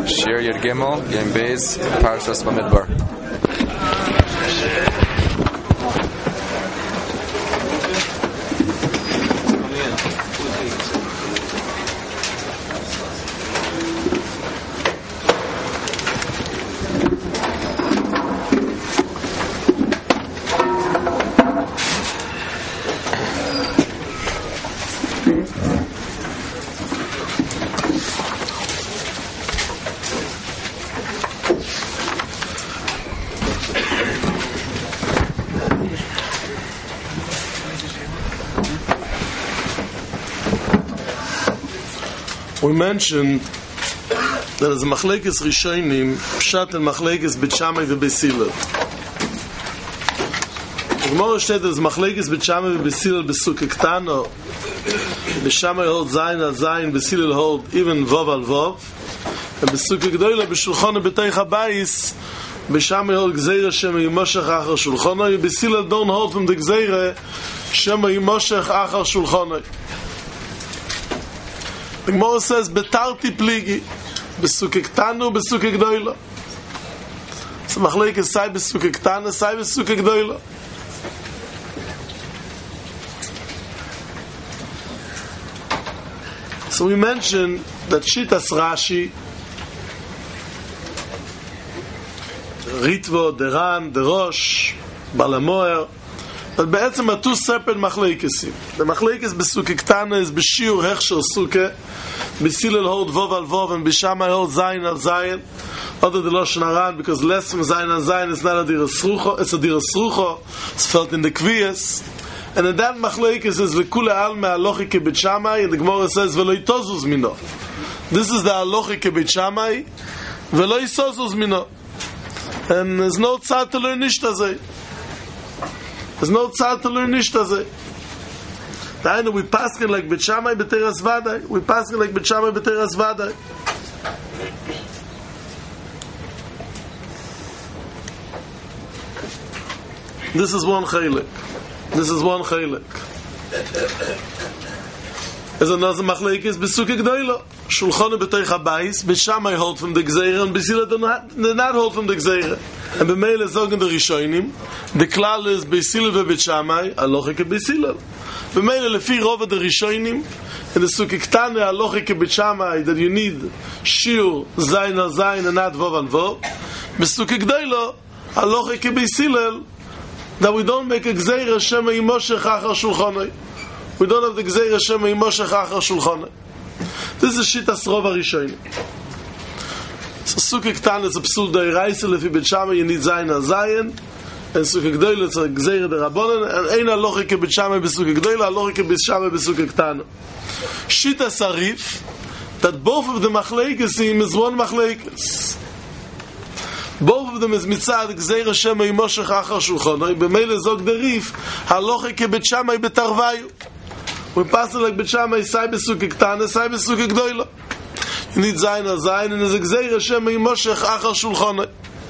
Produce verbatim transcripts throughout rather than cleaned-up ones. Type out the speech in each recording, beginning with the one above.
Shir Yud Gimel, Yom Beis, Parshas Bamidbar. We mentioned that as a machlekes rishonim, pshat and machlekes bet Shammai ve Beis Hillel. The Gemara said that as machlekes bet Shammai ve Beis Hillel besuke ktano, Beis Shammai hold zayin al zayin, Beis Hillel hold even vov al vov, and besuke gdoila b'shulchana b'teich habayis, Beis Shammai hold gzeira shema yimoshech achar shulchana, Beis Hillel don't hold from the gzeira shema yimoshech achar shulchana. The Gemara says, "Betarti pligi, besuke ktanu, besuke gdoila." So machlekes say besuke ktana, say besuke gdoila. So we mentioned that Shitas Rashi, Ritvo, Deran, Derosh, Balamoer, but בעצם are two separate machlekes. The machlekes besuke ktana is b'shiur hechsher suke. Beis Hillel hold vov al vov and Beis Shammai hold zayin al zayin. Other the Lashon Haran, because less from zayin al zayin is not a dira srucho, it's a dira srucho. It's felt in the kviyas. And in that machlekes is v'kule al me alochi ke Beis Shammai, and the Gemara says v'lo yitozuz mino. This is the alochi ke Beis Shammai, v'lo yitozuz mino. And there's no tzad to learn nishta zeh. There's no tzad to learn nishta zeh. I know we pass it like Beis Shammai b'teras vaday. We pass it like Beis Shammai b'teras vaday. This is one chaylik. This is one chaylik. There's another machlekes besuke gdoila. Shulchana b'teich habayis. Beis Shammai hold from the gzeira, and Beis Hillel do not hold from the gzeira. And b'meile zogen the rishonim. The klal is Beis Hillel v'Beis Shammai. Aloche ke Beis Hillel. B'meile lefi rova the rishonim. In the suke ktane aloche ke Beis Shammai that you need shiur zayin al zayin and not vov al vov. Besuke gdoila aloche ke Beis Hillel that we don't make a gzeira shema yimoshech achar shulchanai. We don't have the gzeira shema yimoshech achar shulchanai. This is shitas rova rishonim. So suke ktane is a psul d'oraisa lefi Beis Shammai you need zayin al zayin. And suke gdoila it's a gzeira de rabbanon, and ein aloche ke Beis Shammai besuke gdoila, aloche ke Beis Shammai besuke ktana. Shita sarif, that both of the machlekesim is one machlekes. Both of them is mitzad gzeira shema yimoshech achar shulchanai. B'meile zog derif, aloche ke Beis Shammai betarvayu. We pass it like Beis Shammai, say besuke ktana, say besuke gdoila. You need zayin al zayin, and there's a gzeira shema yimoshech achar shulchanai.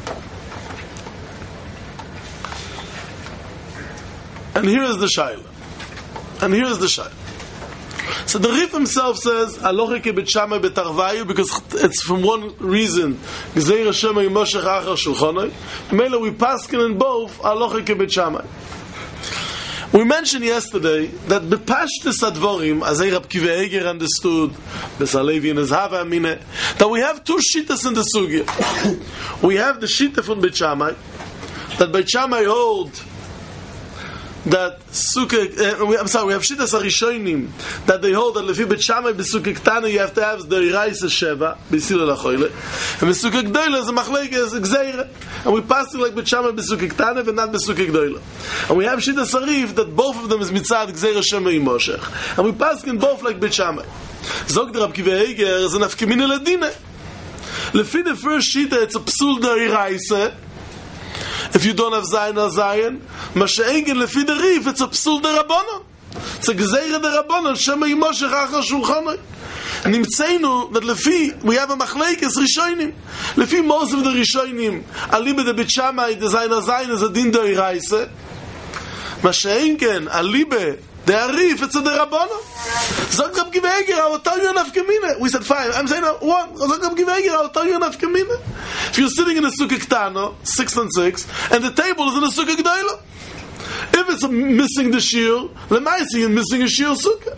And here is the shaila. And here is the shaila. So the Rif himself says, Aloche ke Beis Shammai betarvayu, because it's from one reason, Gzeira shema yimoshech achar shulchanai. Mela we paskin in both, Aloche ke Beis Shammai. We mentioned yesterday that bepashtus advorim, as Rab Kiva Eger understood, Besalevi and Ezhava Amine, that we have two shittas in the sugya. We have the shitta from Beis Shammai, that Beis Shammai hold that suke uh, we, I'm sorry we have shitas harishonim that they hold that lefi Beis Shammai besuke ktana you have to have the iraisa sheva Beis Hillel lachoyle and besuke gdoila is a machlekes gzeira and we pass it like Beis Shammai besuke ktana and not besuke gdoila and we have shitas harif that both of them is mitzad gzeira shema yimoshech and we pass in both like Beis Shammai zog der Rab Kiva Eger is an afkemine ladine lefi the first shita it's a psul der iraisa. If you don't have zayin al zayin, masha'engen lefi the rif, it's a psul de rabbanon. It's a gzeira de rabbanon, shema yimoshech achar shulchanai. Nimtzeinu that lefi, we have a machlekes rishonim. Lefi most of the rishonim, alibe de Beis Shammai, the zayin al zayin is a din de iraisa. Masha'engen, alibe The Arif, it's a Derabbanon. Zog Rab Kiva Eiger, I will tell you enough Kamina. We said, fine. I'm saying, one. Zog Rab Kiva Eiger, I will tell you enough Kamina. If you're sitting in a Sukkah Ktano, six and six, and the table is in a Sukkah G'dayla. If it's missing the Shir, Lemaisi, you're missing a Shir Sukkah.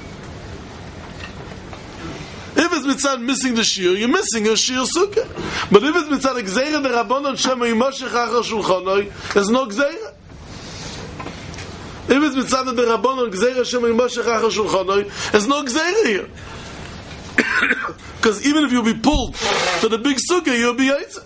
If it's mitzad missing the Shir, you're missing a Shir Sukkah. But if it's mitzad Gzeira Derabbanon Shema Yimoshech Achar Shulchanoi, there's no Gzeira. If it's mitzad the Rabbanon Gzeira Shema Yimoshech Achar Shulchanoi, there's no Gzeira here. Because even if you'll be pulled to the big sukkah, you'll be Yaitza.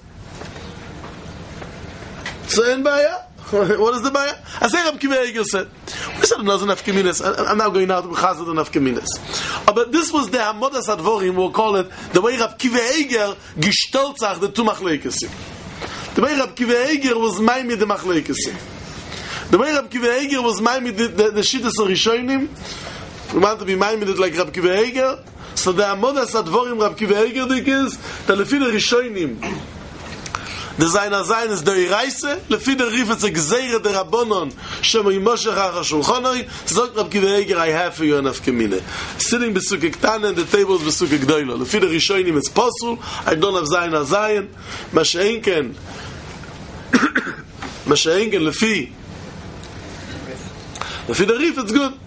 So in Baya, what is the Baya? I say Rab Kiva Eiger said, we said another nafkaminas. I'm now going out to B'chazad the nafkaminas. Uh, but this was the Hamodas Advorim, we'll call it, the way Rab Kiva Eiger gesteltzach the two machlekes. The way Rab Kiva Eiger was maimid the machlekes. The way Rab Kiva Eiger was maimid the, the, the shittas of Rishonim, we want to be maimid like Rab Kiva Eiger. So the Hamodas Advorim Rab Kiva Eiger dik is, the lefi the Rishonim, the Zayin HaZayin is the Iraise, lefi the Rif it's a Gzeira the Rabbanon, Shema Yimoshech Achar Shulchanoi, Zog Rab Kiva Eiger, I have for you enough Kamine. Sitting B'Sukkah Ktana and the table is B'Sukkah G'dayla. Lefi the Rishonim it's possible, I don't have Zayin HaZayin, Masha'inken, Masha'inken lefi, lefi the Rif it's good.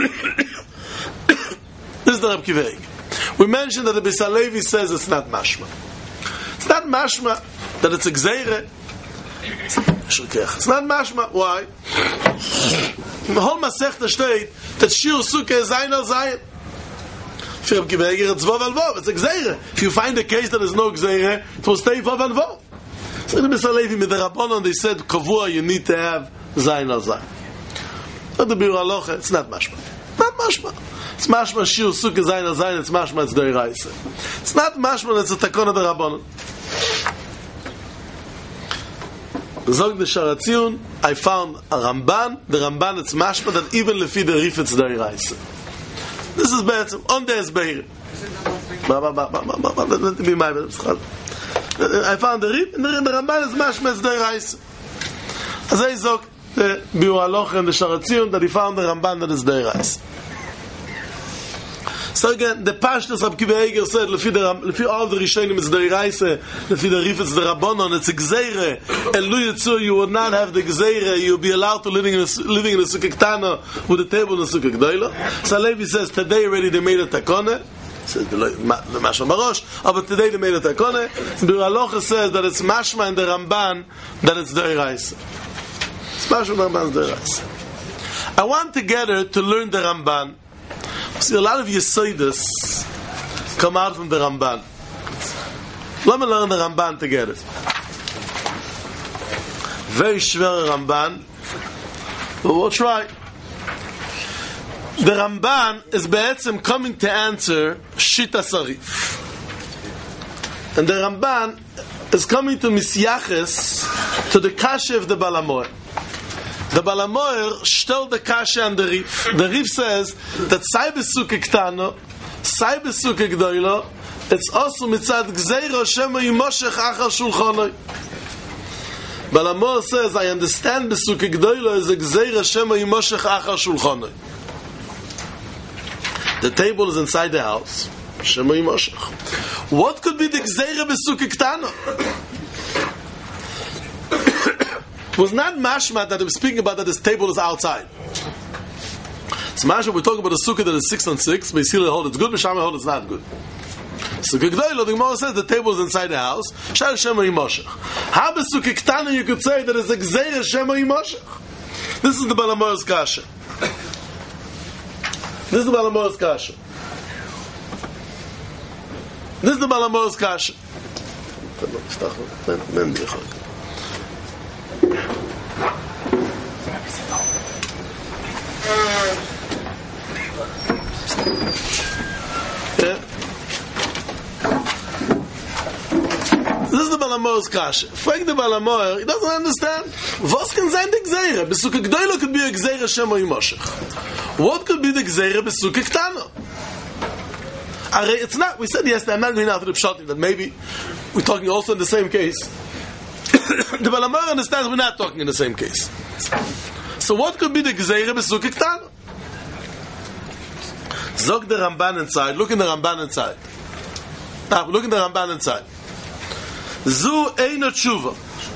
This is the Rab Kiva Eiger. We mentioned that the Beis HaLevi says it's not mashma. It's not mashma that it's a gzeire. It's not mashma. Why? The whole Masechta state that Shir Sukkah is Zayin al Zayin. For Rab Kiva Eiger, it's Vav al Vav. It's a gzeire. If you find a case that is no gzeire, it will stay Vav al Vav. So the Beis HaLevi with the Rabbanon, they said Kavua, you need to have Zayin al Zayin. But the Biur Halacha, it's not mashma. Not mashma. It's mashma Shir Sukkah Zayin al Zayin. It's mashma it's Deiraisa. It's not mashma. It's a takona the Rabbanon. Zog the Sharatzion, I found a Ramban. The Ramban it's mashma that even lefi the Rif it's Deiraisa. This is better. On the Esbeir. Let me my I found the Rif and the Ramban is mashma it's Deiraisa. As I zog the Biur Halacha and the Sharatzion that he found the Ramban that is Deiraisa. So again, the Pashtus Rab Kiva Eiger said, lefi, the, lefi all the Rishonim it's the Iraise, lefi the Rif it's the Rabbanon, it's a Gzeire, and Lu Yitzur, you would not have the Gzeire, you would be allowed to living in a, living in a Sukkah Ktana with a table in a Sukkah G'dayla. So Levi says, today already they made a Takone, says the Mashma Barosh, but today they made a Takone. Biur Halacha says that it's Mashma and the Ramban, that it's the Iraise. It's Mashma and the Ramban, the Iraise. I want together to learn the Ramban. See, a lot of Yesodis come out from the Ramban. Let me learn the Ramban together. Very schwer Ramban, but we'll try. The Ramban is be'etzem coming to answer Shita Sarif. And the Ramban is coming to Misyaches, to the Kasha of the Baal HaMaor. The Baal HaMaor stellt the Kasha and the Rif. The Rif says that Sai B'Sukkah Ktano, Sai B'Sukkah G'dayla, it's also mitzad Gzeira Shema Yimoshech Achar Shulchanoi. Baal HaMaor says, I understand B'Sukkah G'dayla is a Gzeira Shema Yimoshech Achar Shulchanoi. The table is inside the house. Shema Yimoshech. What could be the Gzeira B'Sukkah Ktano? It was not mashma that he was speaking about that this table is outside. It's mashma we're talking about a sukkah that is six on six. Beis Hillel hold it's good, Beis Shammai hold it's not good. Sukkah G'dayla, the Gemara says the table is inside the house. Shal Shema Yimoshech. How be sukkah Ktana you could say that it's a Gzeira Shema Yimoshech? This is the Baal HaMaor's kasha. This is the Baal HaMaor's kasha. This is the Baal HaMaor's kasha. Yeah. This is the Baal HaMaor's kasha. Frag the Baal HaMaor, he doesn't understand. Was can sein the Gzeira? B'Sukkah G'dayla could be a Gzeira Shema Yimoshech. What could be the Gzeira B'Sukkah Ktana? It's not, we said yesterday, I'm not going out to the Pshatim, that maybe we're talking also in the same case. The Baal HaMaor understands we're not talking in the same case. So what could be the Gzeira B'Sukkah Ktana? Zog the Ramban inside. Look in the Ramban inside. Now, look in the Ramban inside. Zu eino tshuva.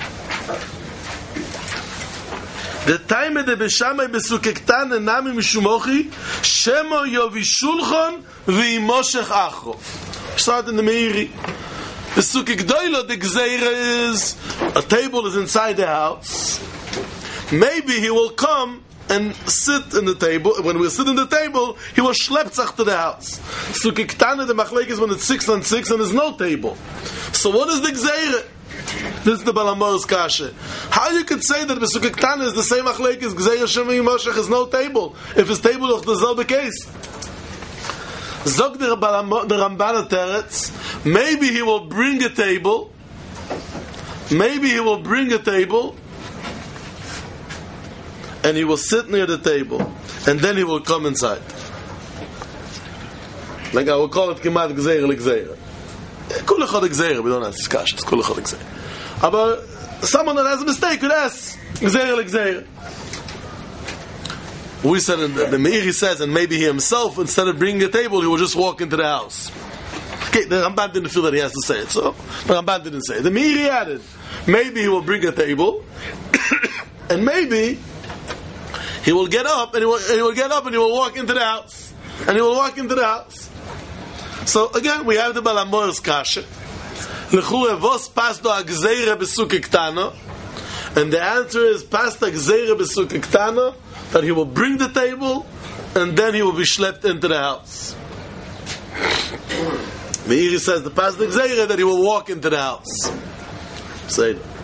The time of the Beshamai Besukektan Nami Mishumochi Shemo Yovishulchon V'imoshech Achov. Start in the Meiri. Besukekdoilo, the Gzeira is a table is inside the house. Maybe he will come and sit in the table. When we sit in the table, he will schleppzach to the house. Besukektan, the Machlek is when it's six on six and there's no table. So what is the Gzeira? This is the Balamor's Kasha. How you could say that Besukah Ktana is the same Achlek as Gzeir Hashem Yimoshech is no table, if his table is the Zelbe case? Zog the Ramban Teretz, maybe he will bring a table, maybe he will bring a table, and he will sit near the table, and then he will come inside. Like I will call it Kemat Gzeir L'Gzeir. Kul echad Gzeir, we don't ask this Kasha, it's Kul echad Gzeir. But someone that has a mistake could ask Gzeir L'Gzeir. We said, and the Meiri says, and maybe he himself, instead of bringing a table, he will just walk into the house. Okay, the Ramban didn't feel that he has to say it, so the Ramban didn't say it. The Meiri added, maybe he will bring a table, and maybe he will get up, and he will, and he will get up, and he will walk into the house, and he will walk into the house. So again, we have the Balamor's Kasha. L'chule vos pasto agzeire besukah ktana, and the answer is pasta agzeire besukah ktana, that he will bring the table and then he will be schlepped into the house. Meiri says the pasta agzeire that he will walk into the house. Say that.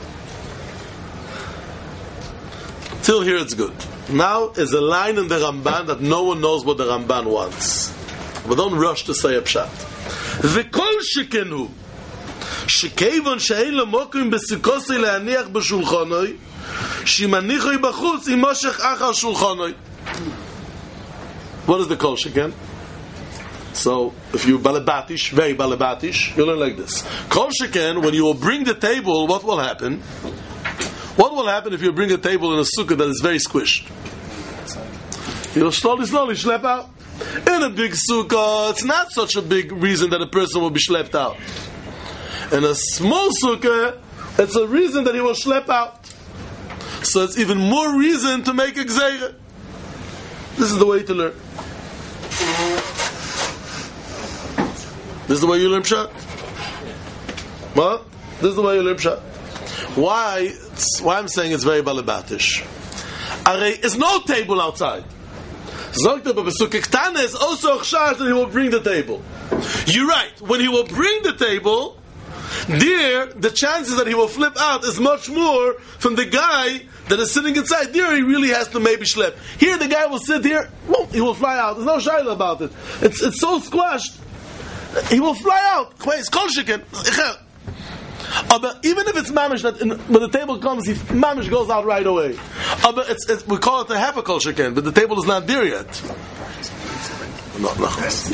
Till here it's good. Now is a line in the Ramban that no one knows what the Ramban wants. But don't rush to say a pshat. V'kol shekenu שכיוון שאין לו מוקרים בסוכוסי להניח בשולחנוי שמניחוי בחוץ ימושך אחר שולחנוי. What is the kol sheken? So if you balabatish, very balabatish, you learn like this. Kol sheken, when you will bring the table, what will happen? What will happen if you bring a table in a sukkah that is very squished? You'll slowly, slowly schlep out. In a big sukkah, it's not such a big reason that a person will be schlepped out. In a small sukkah, it's a reason that he will schlep out. So it's even more reason to make a gzeira. This is the way to learn. This is the way you learn pshat. What? This is the way you learn pshat. Why? It's, why I'm saying it's very balabatish. There's no table outside. Zogta, but Besukah Ktana is also a chashash that he will bring the table. You're right. When he will bring the table, there, the chances that he will flip out is much more from the guy that is sitting inside. There, he really has to maybe schlep. Here, the guy will sit here, well, he will fly out. There's no shayla about it. It's it's so squashed. He will fly out. It's kol sheken. But even if it's mamish, that in, when the table comes, he, mamish goes out right away. But it's, it's, we call it a half a kol sheken, but the table is not there yet. No, no.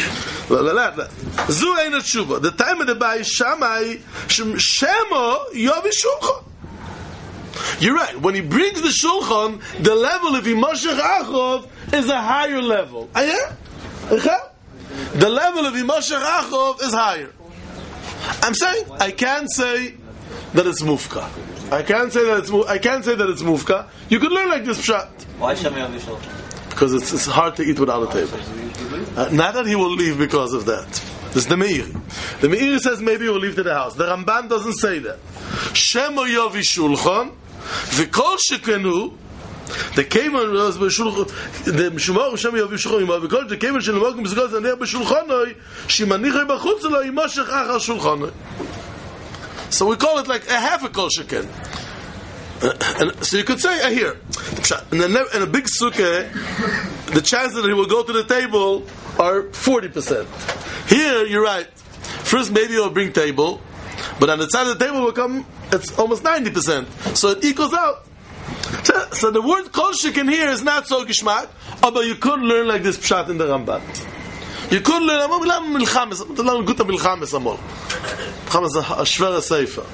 Zu ein tshuva. The time of the Bai Shammai Shemo Yovi Shulchan. You're right. When he brings the shulchan, the level of Yimoshech Achov is a higher level. Ah, yeah? The level of Yimoshech Achov is higher. I'm saying I can't say that it's mufka. I can't say that it's I can't say that it's mufka. You could learn like this pshat. Why Shemo Yovi Shulchan? Because it's, it's hard to eat without a table. Uh, not that he will leave because of that. This is the Meiri. The Meiri says maybe he will leave to the house. The Ramban doesn't say that. Shemo Yovi Shulchan, v'kol shekenu, the kevan was b'shulchan, the Shemo Shemo Yovi Shulchan, v'kol the kevan shelemokim b'zgol zaneh b'shulchanoi, shemanichoi b'chutz lo yimoshech achar shulchanoi. So we call it like a half a kol sheken. Uh, and so you could say uh, here in a, in a big sukkah, the chances that he will go to the table are forty percent. Here, you're right. First, maybe he'll bring table, but on the side of the table will come. It's almost ninety percent. So it equals out. So, so the word kol sheken here is not so gishmak, but you could learn like this pshat in the Ramban. You could learn. Milchames, guta milchames amol. Milchames a shvera seifa.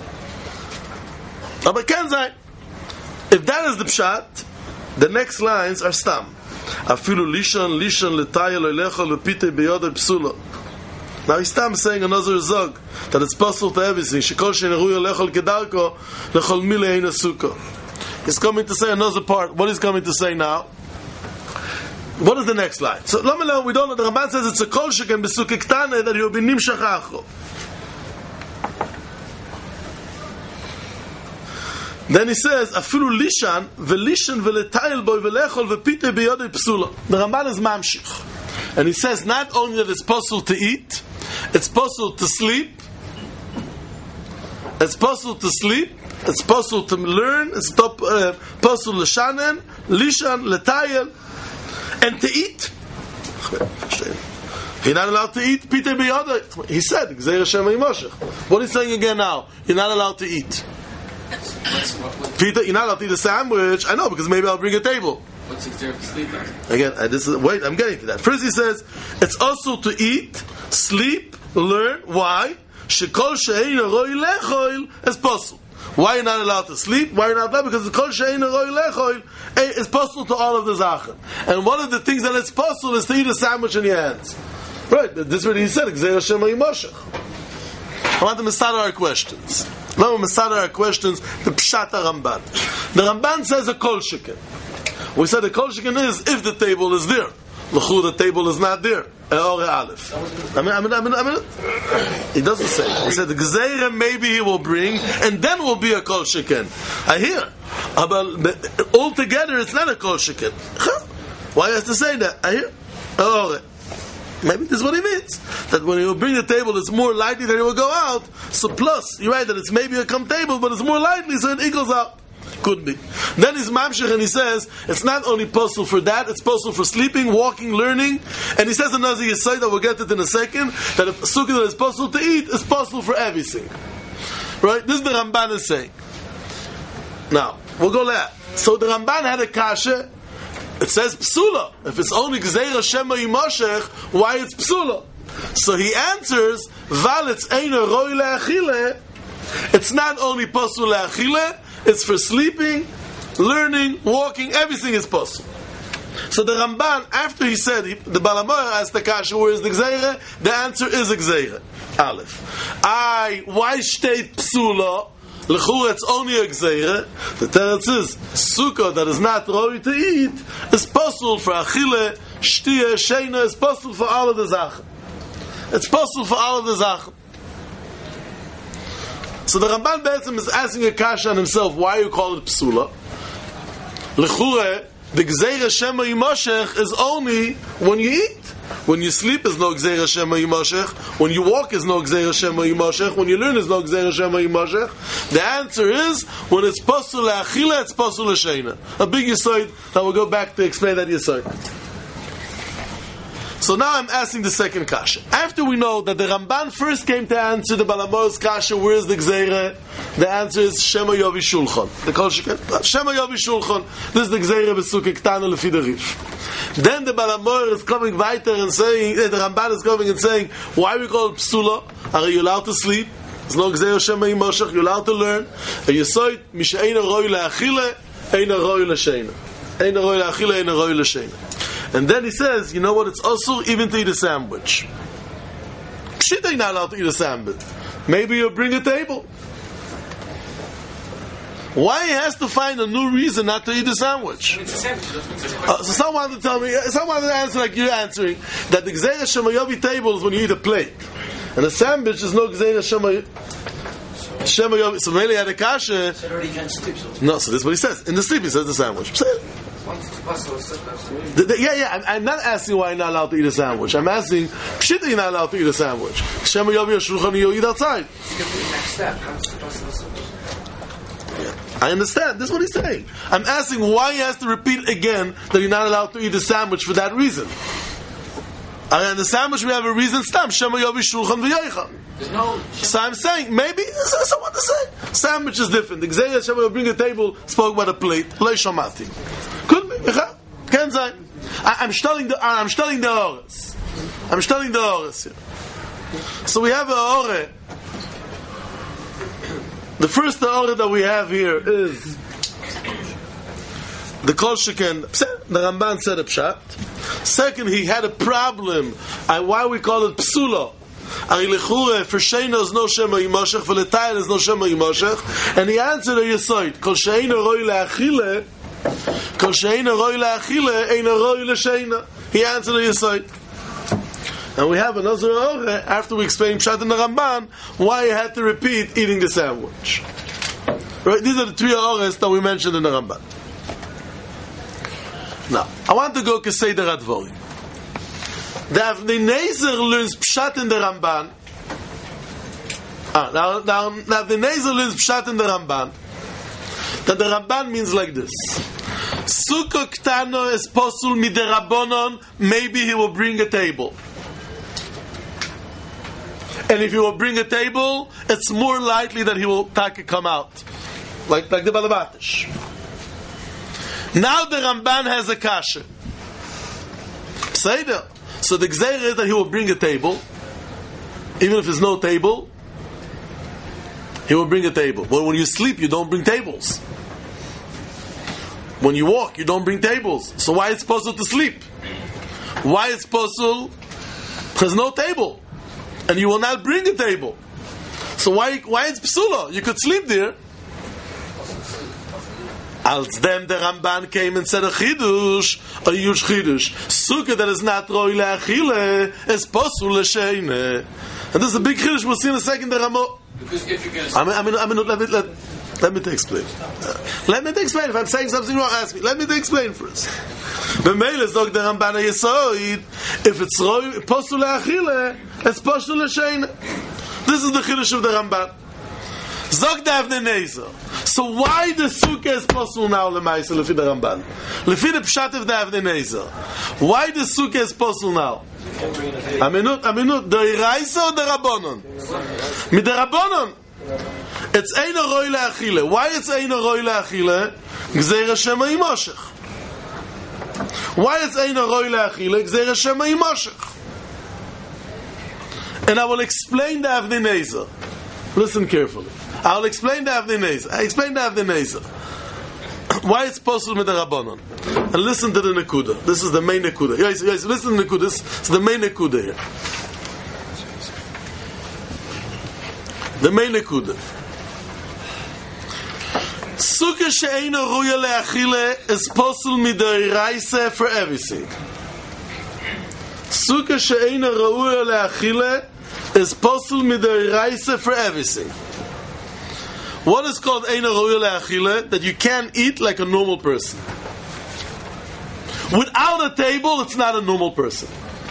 But can say. If that is the pshat, the next lines are stam. Afilu lishan lishan letayel olechol v'pitei beyodei psula. Now he's still saying another zog that it's possible to everything. Shekol sheneruya lechol kedarko lechol mile ein asukah. He's coming to say another part. What is coming to say now? What is the next line? So we don't know. The Ramban says it's a kol sheken besukah ktana that he will be nimshach achro. Then he says, afilu lishan velishan veletayel boy velechol vepite beyodei psula. The Ramban is mamshich, and he says not only that it's possible to eat, it's possible to sleep, it's possible to sleep, it's possible to learn, it's top, uh, possible lishanen, lishan, letayel, and to eat. You're not allowed to eat pite beyodei. He said, Gzeir Hashem Yimoshech. What is he saying again now? You're not allowed to eat. Peter, you're not allowed to eat a sandwich. I know, because maybe I'll bring a table. What's there to sleep at? Again, uh, this is, wait, I'm getting to that. First he says, it's also to eat, sleep, learn. Why? Shekol she'ein roi lechoil is possible. Why are you not allowed to sleep? Why are you not allowed? Because the kol she'ein roi lechoil is possible to all of the zachen. And one of the things that is possible is to eat a sandwich in your hands. Right, this is what he said, Gzeir Hashem Yimoshech. I want to start our questions. Now we start our questions. The Pshat Ramban. The Ramban says a kol sheken. We said the kol sheken is if the table is there. L'chu, the table is not there. Or Aleph. I mean, I mean, I mean, I mean. He doesn't say. He said the Gzeira maybe he will bring, and then will be a kol sheken. I hear. But altogether, it's not a kol sheken. Why has to say that? I hear. Oh. Maybe this is what he means. That when you bring the table, it's more likely that it will go out. So plus, you're right that it's maybe a come table, but it's more likely, so it equals out. Could be. Then he's mamshech and he says, it's not only possible for that, it's possible for sleeping, walking, learning. And he says another yesod that we'll get to it in a second, that a sukkah that is possible to eat is possible for everything. Right? This is the Ramban is saying. Now, we'll go there. So the Ramban had a kasha. It says psula. If it's only Gzeir Hashem Yimoshech, why it's psula? So he answers, Val it's eino roi le'achile. It's not only possible le'achile, it's for sleeping, learning, walking, everything is possible. So the Ramban, after he said, he, the Balamoyer asked the kasha, where is the Gzeira? The answer is a Gzeira. Aleph. I, why state psula? L'chura, it's only a gzeira. The teretz is sukkah that is not roi to eat is possible for achile, shtiya, sheina. Is possible for all of the zachen. It's possible for all of the zachen. So the Ramban Be'etzim is asking a kasha on himself. Why you call it psula? L'chura, the gzeira shema yimoshech is only when you eat. When you sleep is no Gzeir Hashem Yimoshech. When you walk is no Gzeir Hashem Yimoshech. When you learn is no Gzeir Hashem Yimoshech. The answer is when it's possible le'achila, it's possible le'sheina. A big yesod that we'll go back to explain that yesod. So now I'm asking the second kasha. After we know that the Ramban first came to answer the Balamo's kasha, where is the Gzeira? The answer is Shema Yovi Shulchan. The kol sheken Shema Yovi Shulchan. This is the Gzeira b'sukkah ktana lefi the Rif. Then the Balamoir is coming weiter and saying, the Ramban is coming and saying, why we call it psula? Are you allowed to sleep? There's no Gzeira Shema Yimoshech. You're allowed to learn. A yesod misheina roi le'achile, eina roi le'sheina. Eina roi le'achile, eina roi le'sheina. And then he says, you know what, it's also even to eat a sandwich. Pshita, you're not allowed to eat a sandwich. Maybe you'll bring a table. Why he has to find a new reason not to eat a sandwich? Uh, so someone wanted to tell me, someone wanted to answer like you're answering, that the Gzeira Shema Yovi table is when you eat a plate. And a sandwich is no Gzeira Shema Shema Yovi. So really had a kasha. No, so this is what he says. In the sleep he says the sandwich. The, the, yeah, yeah. I'm, I'm not asking why you're not allowed to eat a sandwich. I'm asking, shit, you're not allowed to eat a sandwich. Shema Yovi Shulchan, you eat outside. I understand. This is what he's saying. I'm asking why he has to repeat again that you're not allowed to eat a sandwich for that reason. And the sandwich we have a reason. Stam Shema Yovi Shulchan v'Yoichan. No, so I'm saying maybe that's what to say. Sandwich is different. The Gzeira Shema will bring a table, spoke about a plate. Lo shamati. Could be. Can say. I'm studying the. I'm studying the Ores. I'm studying the Ores here. So we have a Ore. The first Ore that we have here is the Kol Sheken. the Ramban said a pshat. Second, he had a problem. And why we call it psula? Ari lechure for sheina is no shema yimoshech, for letayel is no shema yimoshech. And he answered a yesoid. Kol sheina roi leachile, kol sheina roi leachile, eina roi lesheina. He answered a yesoid. And we have another ore after we explain pshat in the Ramban why he had to repeat eating the sandwich. Right? These are the three ores that we mentioned in the Ramban. Now, I want to go to Seder Advorim. The Avnei Nezer learns pshat in the Ramban. Ah, now, now, now the Nezer learns pshat in the Ramban. That the Ramban means like this: Sukkah ktano is posul miderabonon. Maybe he will bring a table. And if he will bring a table, it's more likely that he will take come out, like like the Balabatish. Now the Ramban has a kasha. Seder. So the gzeira is that he will bring a table, even if there's no table. He will bring a table. But when you sleep, you don't bring tables. When you walk, you don't bring tables. So why it's possible to sleep? Why it's possible? There's no table. And you will not bring a table. So why why it's psula? You could sleep there. Als dem the Ramban came and said a chidush, a huge chidush. Sukkah that is not roi leachile is posul lesheine. And this is a big chidush. We'll see in a second the Ramo. I mean, I mean, I mean, let me let, let me explain. Uh, let me explain. If I'm saying something wrong, ask me. Let me explain first. B'meila zog the Ramban haYesoid. If it's roi posul leachile, it's posul lesheine. This is the chidush of the Ramban. Zog the Avnei Nezer. So why the sukkah is possible now lemaisa lefi the Ramban? Lefi the pshat of the Avnei Nezer. Why the sukkah is possible now? Aminut, aminut. The iraisa or the Rabbanon? Mit the Rabbanon. It's eino roi leachile. Why it's eino roi leachile? Gzeira shema yimoshech. Why it's eino roi leachile? Gzeira shema yimoshech. And I will explain the Avnei Nezer. Listen carefully. I'll explain the Avnei Nezer. I explain the Avnei Nezer. Why it's possible with the Rabbanon. And listen to the Nekuda. This is the main Nekuda. Yes, yes, listen to the Nekuda. This is the main Nekuda here. The main Nekuda. Sukkah she'eino ruya le'achile is possible midoraisa for everything. Sukkah she'eino ruya le'achile is possible midoraisa for everything. What is called eino ruya le'achile? That you can't eat like a normal person. Without a table, it's not a normal person.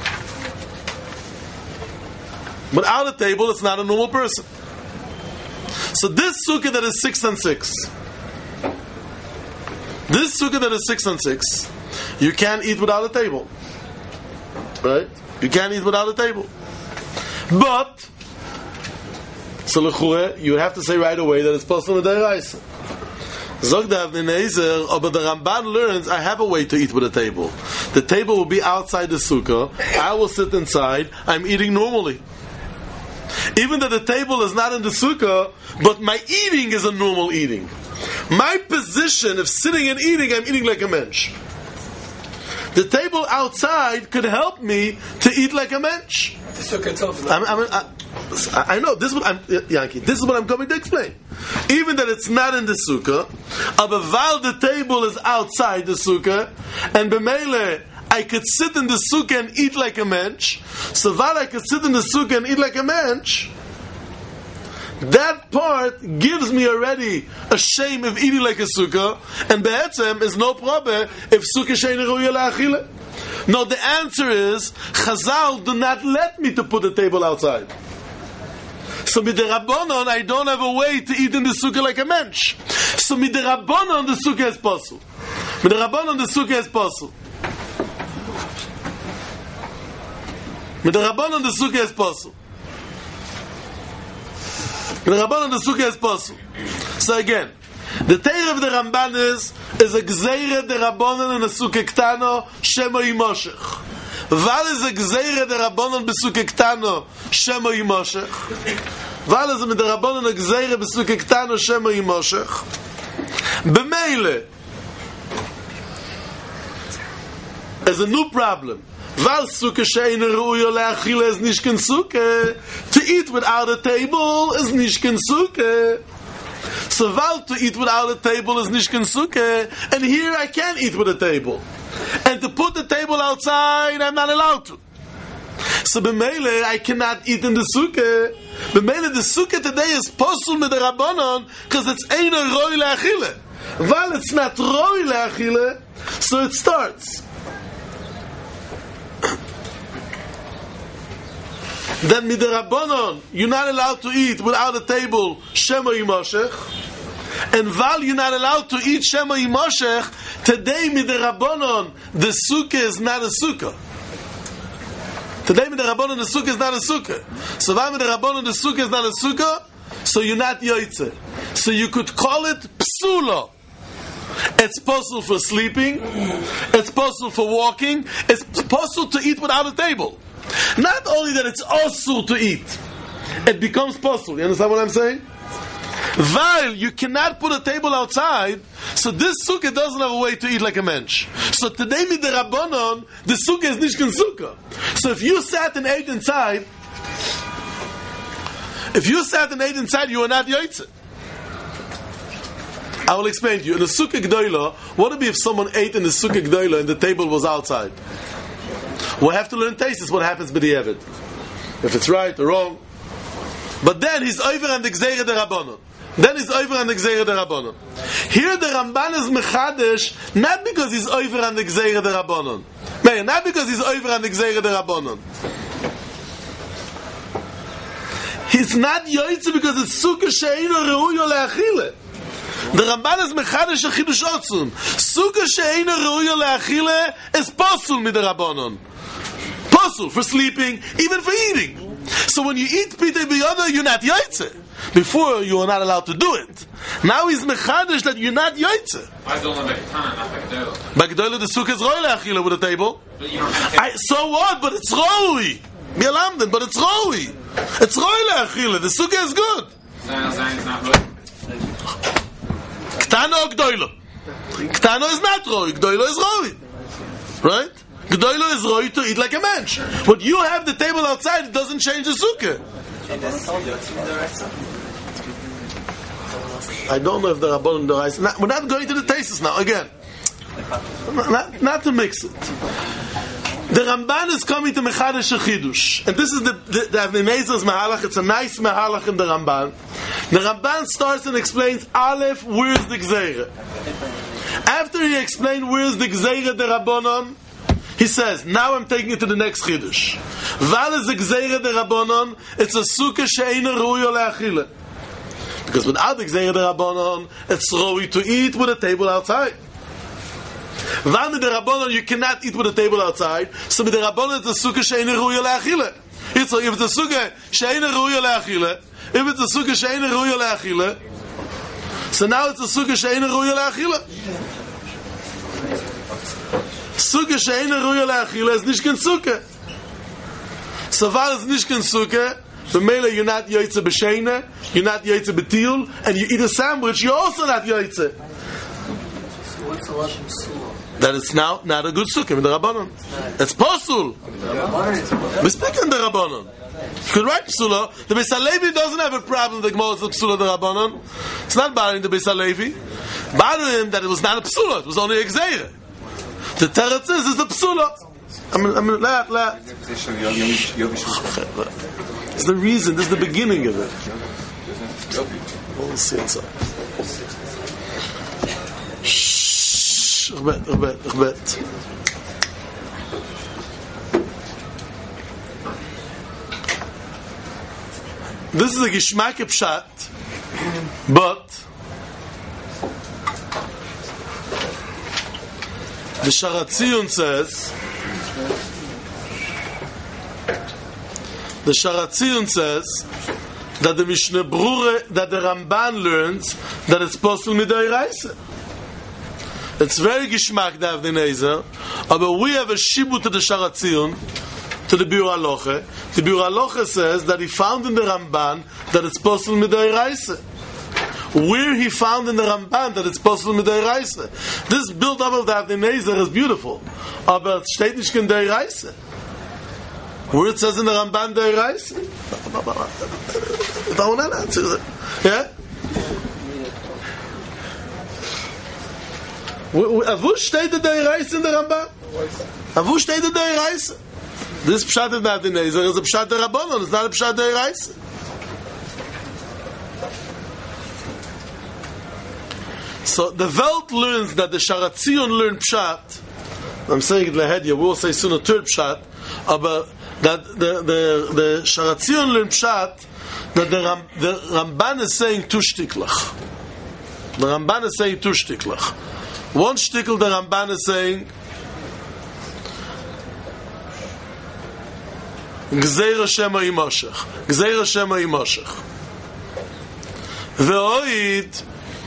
Without a table, it's not a normal person. So this sukkah that is six and six, this sukkah that is six and six, you can't eat without a table. Right? You can't eat without a table. But so l'chureh, you have to say right away that it's possible with deraisa. Zog the Avnei Nezer, but the Ramban learns I have a way to eat with a table. The table will be outside the sukkah. I will sit inside. I'm eating normally. Even though the table is not in the sukkah, but my eating is a normal eating. My position of sitting and eating, I'm eating like a mensch. The table outside could help me to eat like a mensch. The sukkah itself is I'm, I'm, I, I know this is what I'm, Yankee. This is what I'm coming to explain. Even that it's not in the sukkah, but while the table is outside the sukkah, and b'meile I could sit in the sukkah and eat like a mensch. So while I could sit in the sukkah and eat like a mensch, that part gives me already a shame of eating like a sukkah, and be'etzem is no problem if sukkah she'eino ruya le'achile. No, the answer is Chazal do not let me to put the table outside. So mit der Rabbanon, I don't have a way to eat in the sukkah like a mensch. So mit der Rabbanon, the sukkah is possible. Mit der Rabbanon, the sukkah is possible. Mit der Rabbanon, the sukkah is possible. Mit der Rabbanon, the sukkah is possible. So again, the Teir of the Ramban is is a gzeire de Rabbanon in a sukkah ktano shemo yimoshech. Val is a gzeire de Rabbanon besukkah ktano shemo yimoshech. Val is a de Rabbanon a gzeire besukkah ktano shemo yimoshech. B'meile There's a new problem. Val sukkah she'ein ru'ya le'achila is nishkin sukkah. To eat without a table is nishkin sukkah. So val to eat without a table is nishkin sukkah, and here I can't eat with a table. And to put the table outside, I'm not allowed to. So b'meile, I cannot eat in the sukkah. B'meile, the sukkah today is posul mit the Rabbanon, because it's ein roi le'achila. Val it's not roi le'achila, so it starts. Then midirabanon, you're not allowed to eat without a table shema yimoshech, and val you're not allowed to eat shema yimoshech. Today midirabanon, the sukkah is not a sukkah. Today midirabanon, the sukkah is not a sukkah. So val midirabanon, the sukkah is not a sukkah. So you're not yoytze. So you could call it psula. It's possible for sleeping. It's possible for walking. It's possible to eat without a table. Not only that it's also to eat, it becomes possible. You understand what I'm saying? While you cannot put a table outside, so this sukkah doesn't have a way to eat like a mensch. So today, with the Rabbanon, the sukkah is nishkin sukkah. So if you sat and ate inside, if you sat and ate inside, you are not yoytze. I will explain to you. In the sukkah gdoila, what would be if someone ate in the sukkah gdoila and the table was outside? We'll have to learn taste what happens with the Eved. If it's right or wrong. But then he's over on the Gzeira de Rabbanon. Then he's over on the Gzeira de Rabbanon. Here the Ramban is Mechadesh, not because he's over on the Gzeira de Rabbanon. No, not because he's over on the Gzeira de Rabbanon. He's not Yoitze because it's Sukkah She'eino Reuyo Le'achile. The Ramban is Mechadesh a Chidush Otzum. Sukkah She'eino Reuyo Le'achile is Posul mit the Rabbanon. Posul for sleeping, even for eating. So when you eat Pitei B'yoda, you're not Yoitze. Before, you were not allowed to do it. Now he's Mechadesh that you're not Yoitze. I don't know Beketana, not Beketana. Beketana, the Sukkah is Roi Le'achile with a table. I, so what? But it's Roi. Bialamden, but it's Roi. It's Roi Le'achile. The Sukkah is good. Zayin, Zayin is not Roi. Ktana or Gdoilo? Ktana is not Roi. Gdoilo is Roi. Right? Gdoilo is Roi to eat like a mensch. But you have the table outside, it doesn't change the Sukkah. I don't know if the Rabbanon the rice. We're not going to the tastes now. Again, not, not to mix it. The Ramban is coming to Mechadesh Chidush, and this is the the, the Avnei Nezer's Mahalach. It's a nice Mahalach in the Ramban. The Ramban starts and explains Aleph, where's the Gzeira? After he explained where's the Gzeira the Rabbanon, he says, now I'm taking it to the next Chidush. Val is the Gzeira the Rabbanon. It's a Sukkah she'eino ru'yo le'achila. Because without the Gzeira the Rabbanon, it's roi to eat with a table outside. Val with the Rabbanon, you cannot eat with a table outside. So with the Rabbanon, it's a Sukkah she'eino ru'yo le'achila. If it's a Sukkah she'eino ru'yo le'achila, if it's a Sukkah she'eino ru'yo le'achila, so now it's a Sukkah she'eino ru'yo le'achila. Sukkah she'eino ru'yo le'achila is nishkin sukkah. So val is nishkin sukkah, b'meila you're not yoytze b'sheina, you're not yoytze b'tiyul, and you eat a sandwich, you're also not yoytze. That it's now not a good sukkah in the Rabbanon. It's posul. We speak in the Rabbanon. You could write psula. The Beis HaLevi doesn't have a problem with the Gemara is the psula the Rabbanon. It's not bothering the Beis HaLevi. Bothering him that it was not a psula, it was only a gzeira. The teretz is, is the psula. I mean, I mean, la, la. It's the reason, this is the beginning of it. We'll see it so. Shh, Rbet, Rbet, Rbet. This is a Gishmak Pshat, but the Sharatzion says, the Sharatzion says that the Mishnah Brure, that the Ramban learns that it's possible midairaisa. It's very Gishmak the Avnei Nezer, but we have a shibut to the Sharatzion, to the Biur Halacha. The Biur Halacha says that he found in the Ramban that it's possible midairaisa. where he found in the Ramban that it's possible with Deiraisa. This build up of the Avnei Nezer is beautiful, but it's steht nicht in Deiraisa. Where it says in the Ramban Deiraisa. Yeah? Wo steht der Deiraisa in der Ramban? Wo steht der Deiraisa? This pshat is not the Nezer, it's a pshat the Rabbanon, it's not a pshat the Deiraisa. So the Welt learns that the Sharatzion learn pshat. I'm saying it lahead, we will say soon a third pshat, but that the the the Sharatzion learn pshat that the, Ram, the Ramban is saying two shtiklach. The Ramban is saying two shtiklach. One shtikl the Ramban is saying Gzeira Shema Yimoshech. Gzeira Shema Yimoshech. Ve'oid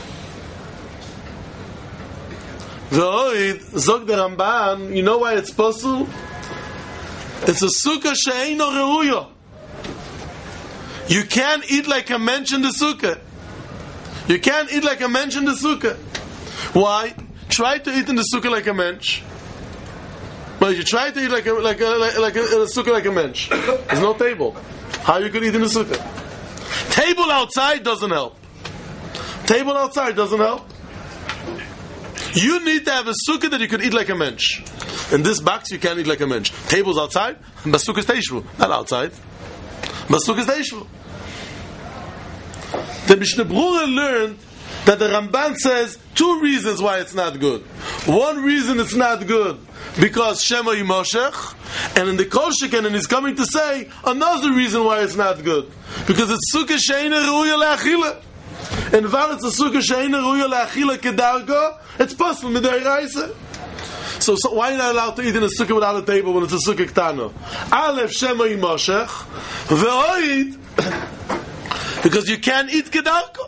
Ve'oid Zog the Ramban, you know why it's possible? It's a sukkah she'eino reuyo. You can't eat like a mensch in the sukkah. You can't eat like a mensch in the sukkah. Why? Try to eat in the sukkah like a mensch. But you try to eat like a like a like, like a, a sukkah like a mensch. There's no table. How you could eat in the sukkah? Table outside doesn't help. Table outside doesn't help. You need to have a sukkah that you could eat like a mensch. In this box you can't eat like a mensch. Tables outside, but sukkah is teishvu, not outside. But sukkah is teishvu. The Mishnah Brura learned that the Ramban says two reasons why it's not good. One reason it's not good because Shema Yimoshech, and in the Kol Sheken, and he's coming to say another reason why it's not good because it's sukkah she'eina reuya le'achila. And while it's a sukkah she'eina reuya le'achila kedargo, it's possible mid'oraisa. So, so why are you not allowed to eat in a sukkah without a table when it's a sukkah ktana? Aleph Shema Yimoshech ve'oid because you can't eat kedargo.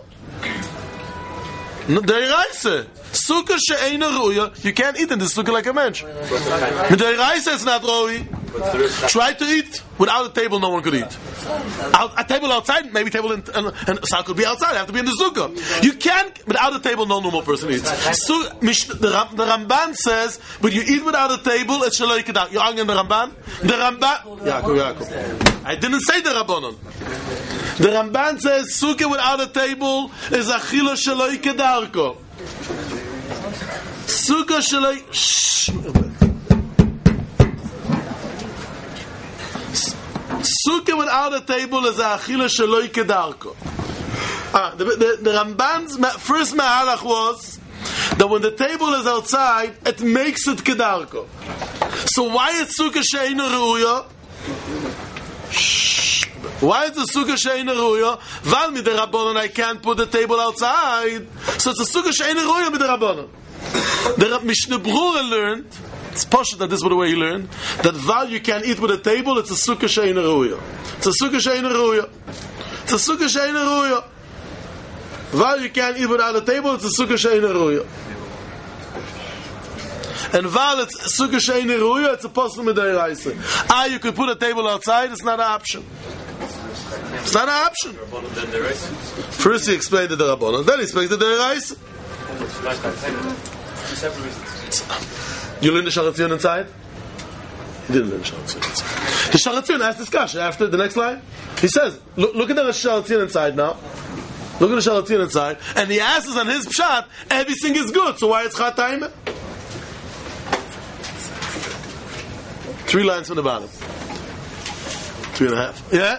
Deiraisa. Sukkah she'eina reuya, you can't eat in the sukkah like a mensch. Deiraisa it's not roi. Try to eat without a table. No one could eat. Out, a table outside, maybe table in, and, and so could be outside. Have to be in the sukkah. You can't without a table. No normal person eats. So the, Ram, the Ramban says, but you eat without a table. It's shaloi kedarko. You're arguing the Ramban. The Ramban. Yaakov, Yaakov. I didn't say the Rabbanon. The Ramban says sukkah without a table is achila shaloi kedarko. Sukkah shaloi. Shh. Sukkah without a table is a achila shaloi kedarko. Ah, the, the, the Ramban's first mahalach was that when the table is outside, it makes it kedarko. So why is sukkah she'eina reuya? Why is the sukkah she'eina reuya? Val mid'Rabbanan I can't put the table outside, so it's a sukkah she'eina reuya mid'Rabbanan. The Mishnah Brura learned. It's poshut that this is the way he learned that while you can eat with a table, it's a sukkah she'eina reuya. It's a sukkah she'eina reuya. It's a sukkah she'eina reuya. While you can eat without a table, it's a sukkah she'eina reuya. And while it's a sukkah she'eina reuya, it's a posel mid'oraisa. Ah, you could put a table outside. It's not an option. It's not an option. First he explained the Rabbanon, then he explained the Deiraisa. You learn the Sharatzion inside? He didn't learn the Sharatzion inside. The Sharatzion asked this kasha after the next line. He says, look, look at the Sharatzion inside now. Look at the Sharatzion inside. And he asks on his pshat, everything is good, so why it's chat time? Three lines from the bottom. Three and a half. Yeah?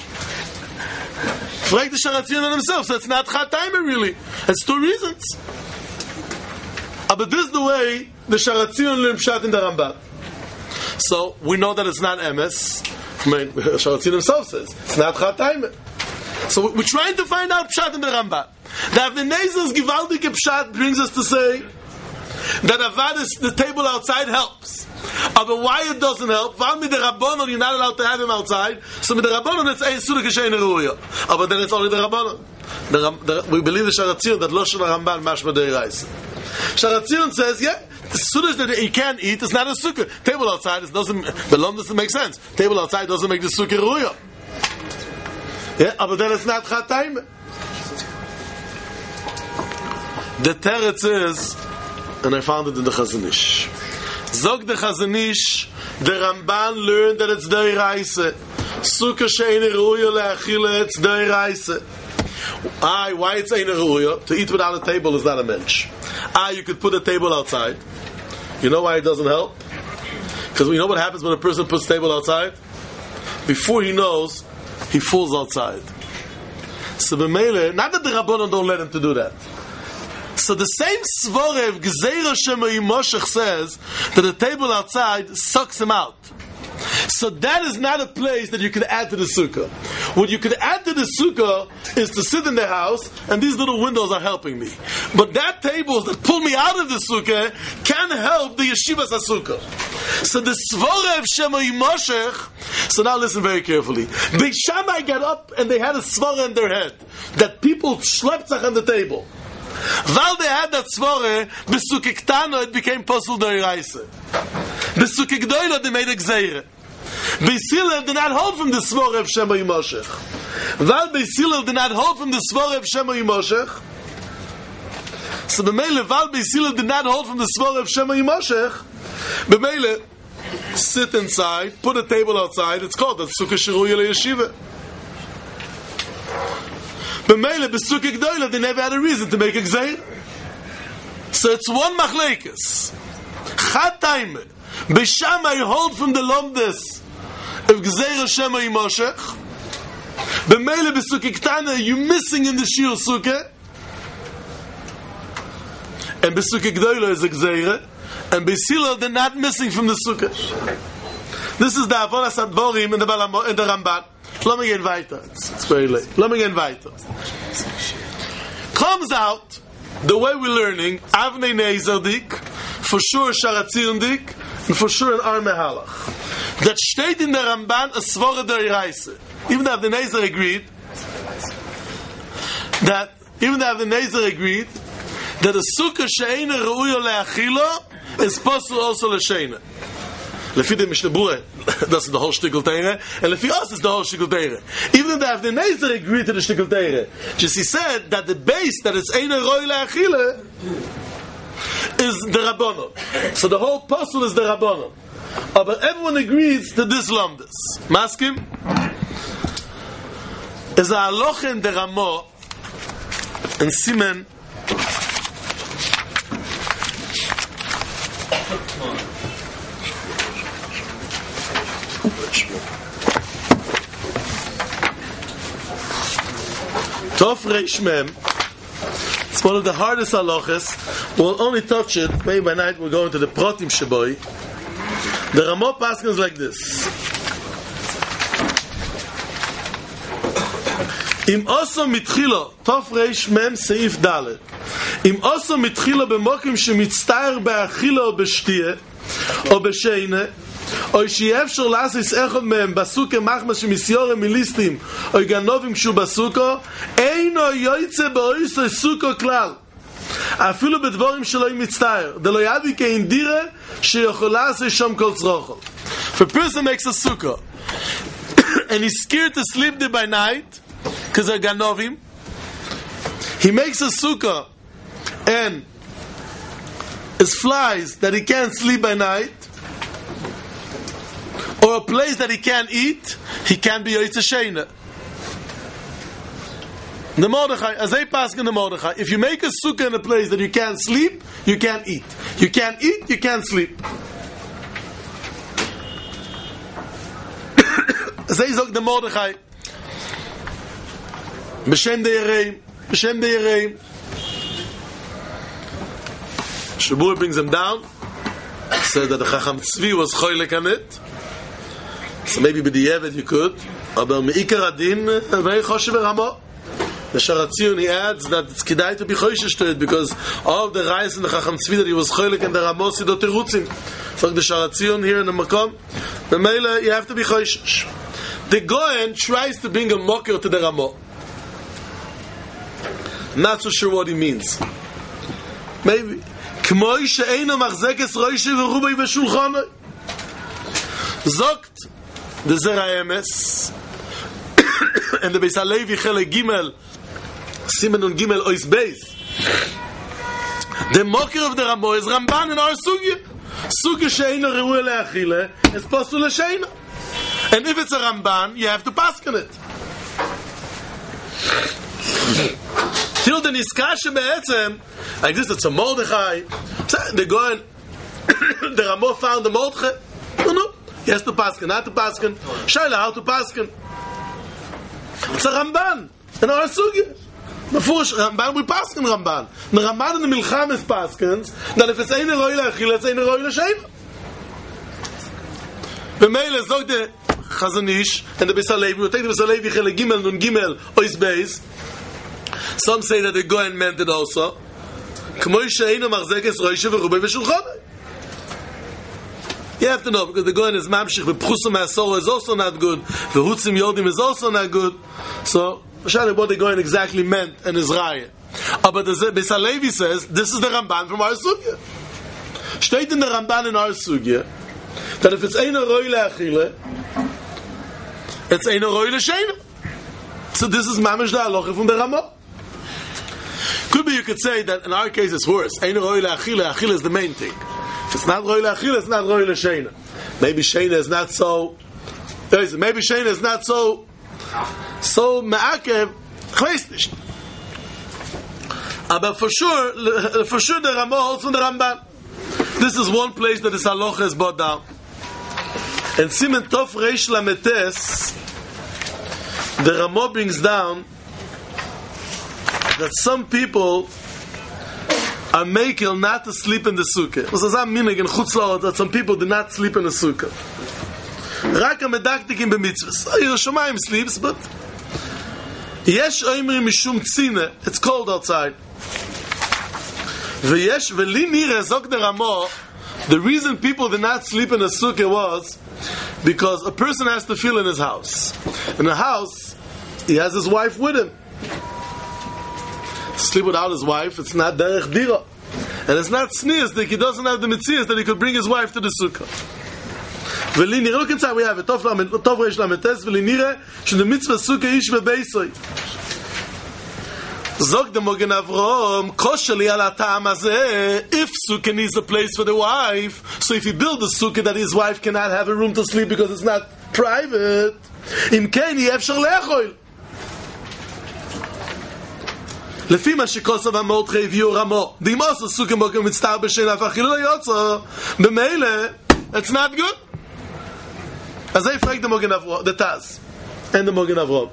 Frag the Sharatzion on himself, so it's not chat time really. It's two reasons. But this is the way the Sharatzion learned pshat in the Ramban. So we know that it's not emes. I mean, Sharatzion himself says it's not chat time. So we're trying to find out pshat in the Ramban. The Avnei Nezer's Givaldike pshat brings us to say that avad is the table outside helps. But why it doesn't help? While with the Rabbanon you're not allowed to have him outside. So with the Rabbanon it's a sukkah she'eina reuya. But then it's only the Rabbanon. The, the, we believe the Sharatzion that Loshen Ramban mashma deiraisa. Sharatzion says, yeah, as soon as that you can't eat, it's not a sukkah. Table outside, it doesn't, the lom doesn't make sense. Table outside doesn't make the sukkah reuya. Yeah, but then it's not chat time. The teretz is, and I found it in the Chazon Ish. Zog the Chazon Ish, the Ramban learned that it's Deiraisa. Sukkah she'eine ruya le'achila, it's Deiraisa. Ah, why it's eine ruya? To eat without a table is not a mensch. Ah, you could put a table outside. You know why it doesn't help? Because we know what happens when a person puts a table outside? Before he knows, he falls outside. So b'meile, not that the Rabbanon don't let him to do that. So the same Svorev Gzeira Shema Yimoshech says that the table outside sucks him out. So that is not a place that you could add to the sukkah. What you could add to the sukkah is to sit in the house, and these little windows are helping me. But that table that pull me out of the sukkah can help the yeshivas sukkah. So the Svorev Shema Yimoshech. So now listen very carefully. The Shammai got up and they had a svara in their head that people schlepped on the table. While they had that svara, b'sukkah ktano it became pasul d'oraisa. B'sukkah gdoila they made a gzeira. Beisilel did not hold from the svara of Shema Yimoshech. While Beisilel did not hold from the svara of Shema Yimoshech, so b'meile, while Beisilel did not hold from the svara of Shema Yimoshech, b'meile, sit inside, put a table outside, it's called the sukkah sheruya le'yeshiva. B'meile, b'sukkah gdoila, they never had a reason to make a gzeir. So it's one machlekes. Chad time, b'shamai hold from the lomdes of gzeir Shema Yimoshech. B'meile, b'sukkah ktana, you missing in the shir sukkah. And b'sukkah gdoila is a gzeir. And b'sila, they're not missing from the sukkah. This is the avodas advorim in the Ramban. Let me get weiter. It's, it's very late. Let me get weiter. Comes out the way we're learning Avnei Nezer dik, for sure Sharatzion dik, and for sure an Arme Halach. That steht in the Ramban a svara d'oraisa. Even though the Nezer agreed that even though the Nezer agreed that a sukkah she'eina re'uya le'achila is possible also l'sheina. Lefi the Mishnah Berurah, that's the whole shtickle teire, and lefi us is the whole shtickle teire. Even though the Nezer agreed to the shtickle teire, just he said that the base that it's eina re'uya le'achila is the Rabbanon. So the whole puzzle is the Rabbanon. Uh, but everyone agrees to this lamdas. Maskim is a halacha in the Ramah and Simen Tov Reish Mem. It's one of the hardest halachas. We'll only touch it. Maybe by night we'll go into the Pratim Sheboy. The Ramah paskins like this. Im oso mitchila Tov Reish Mem Seif Dalet. Im oso mitchila b'mokim shemitztaer be'achila o b'shtia o b'sheina או שיאפשר לעשות אחד מהם בסוכה מחמא שמסיורה מיליסטים או גנובים כשהוא בסוכה אינו יוצא באויסו סוכה כלל אפילו בדבורים שלא מצטער דלא ידעי כאינדירה שיכול לעשות שם כל צרוכו. If a person makes a sukkah and he's scared to sleep there by night because they're ganovim, he makes a sukkah and it's flies that he can't sleep by night, or a place that he can't eat, he can't be Yotzei Sheina. The Mordechai, as they pass in the Mordechai, if you make a sukkah in a place that you can't sleep, you can't eat. You can't eat, you can't sleep. As they say the Mordechai, B'Shem de Yereim, B'Shem de Yereim. Shabur brings him down, says that the Chacham Tzvi was choylek on it. So maybe b'diavad you could, but me'ikar adin very choshev Ramah. The Sharatzion he adds that it's kedai to be choishish to it because all of the Reis and the Chacham Tzvi that he was choylek and the Ramah sidot terutzim. So the Sharatzion here in the Makom, the Meila you have to be choishish. The Goyen tries to bring a mocker to the Ramah. Not so sure what he means. Maybe k'moi she'eino machzekes roishi v'rubei b'shulchanoi. Zogt the Zera Emes and the Beis HaLevi Chele Gimel Simen und Gimel Ois Beis The mocker of the Ramo is Ramban in our Sugya. Sugya she'eino re'uya le'achile is posul l'sheina. And if it's a Ramban, you have to paskin it. Till the Niskashe be'etzem, like this, it's a Mordechai. They're going, the Ramo found the Mordechai. No, no. He has to paskin, not to paskin. Shaila, how to paskin? It's a Ramban in our Sugya. Before Ramban, we paskin Ramban. The Ramban in the Milcham is paskins, that if it's eine roi le'achil, it's eine roi le'sheina. B'meile zog the Chazon Ish and the Beis HaLevi, we take the Beis HaLevi Chele Gimel, Nun Gimel, Ois Beis. Some say that the Goyen meant it also. K'moi she'eino marzekes roishe v'rubei v'shulchanai. You have to know, because the Goyen is mamshich, the Pchusum HaSoro is also not good, the Hutzim Yodim is also not good. So, Shali, what the Goyen exactly meant and is raya. Uh, but the Beis HaLevi says, this is the Ramban from our Sugya. Steht in the Ramban in our Sugya, that if it's Eino Roi Le'achile, it's Eino Roi Le'sheina. So this is Mamish the Halacha from the Ramah. Could be you could say that in our case it's worse. Eino Roi Le'achile, Achile is the main thing. If it's not Roi Le'achile, it's not Roi Le'sheina. Maybe Sheina is not so, maybe Sheina is not so, so Me'akev, Chveist nicht. But for sure, for sure the Ramah holds from the Ramban. This is one place that the Halacha is brought down. And Simen Tov Reish Lametes, the Ramah brings down that some people are making not to sleep in the sukkah. Was a minig in Chutz La'aretz that some people do not sleep in the sukkah. Rak medaktikim b'mitzvos. Yerushalayim sleeps, but yesh oimrim mishum tzina. It's cold outside. V'yesh v'li nireh zok the Ramah. The reason people did not sleep in a sukkah was because a person has to feel in his house. In a house, he has his wife with him. To sleep without his wife, it's not derech dira. And it's not sneers that he doesn't have the mitzias that he could bring his wife to the sukkah. V'li nireh, look inside, we have it. Tov reish lametes, v'li nireh, she the mitzvah sukkah ish v'beisoi. Zog the Mogen Avraham, kosheli ala ta'am hazeh, if sukkah needs a place for the wife, so if he builds a sukkah that his wife cannot have a room to sleep because it's not private, im kein yefshar le'achol. Lefi ma shekosav ha-Mordechai viu Ramo, dim also sukkah mokem mitztar b'sheina v'achil lo yotzo, b'meile, it's not good. As I frag the Mogen Avraham, the Taz, and the Mogen Avraham.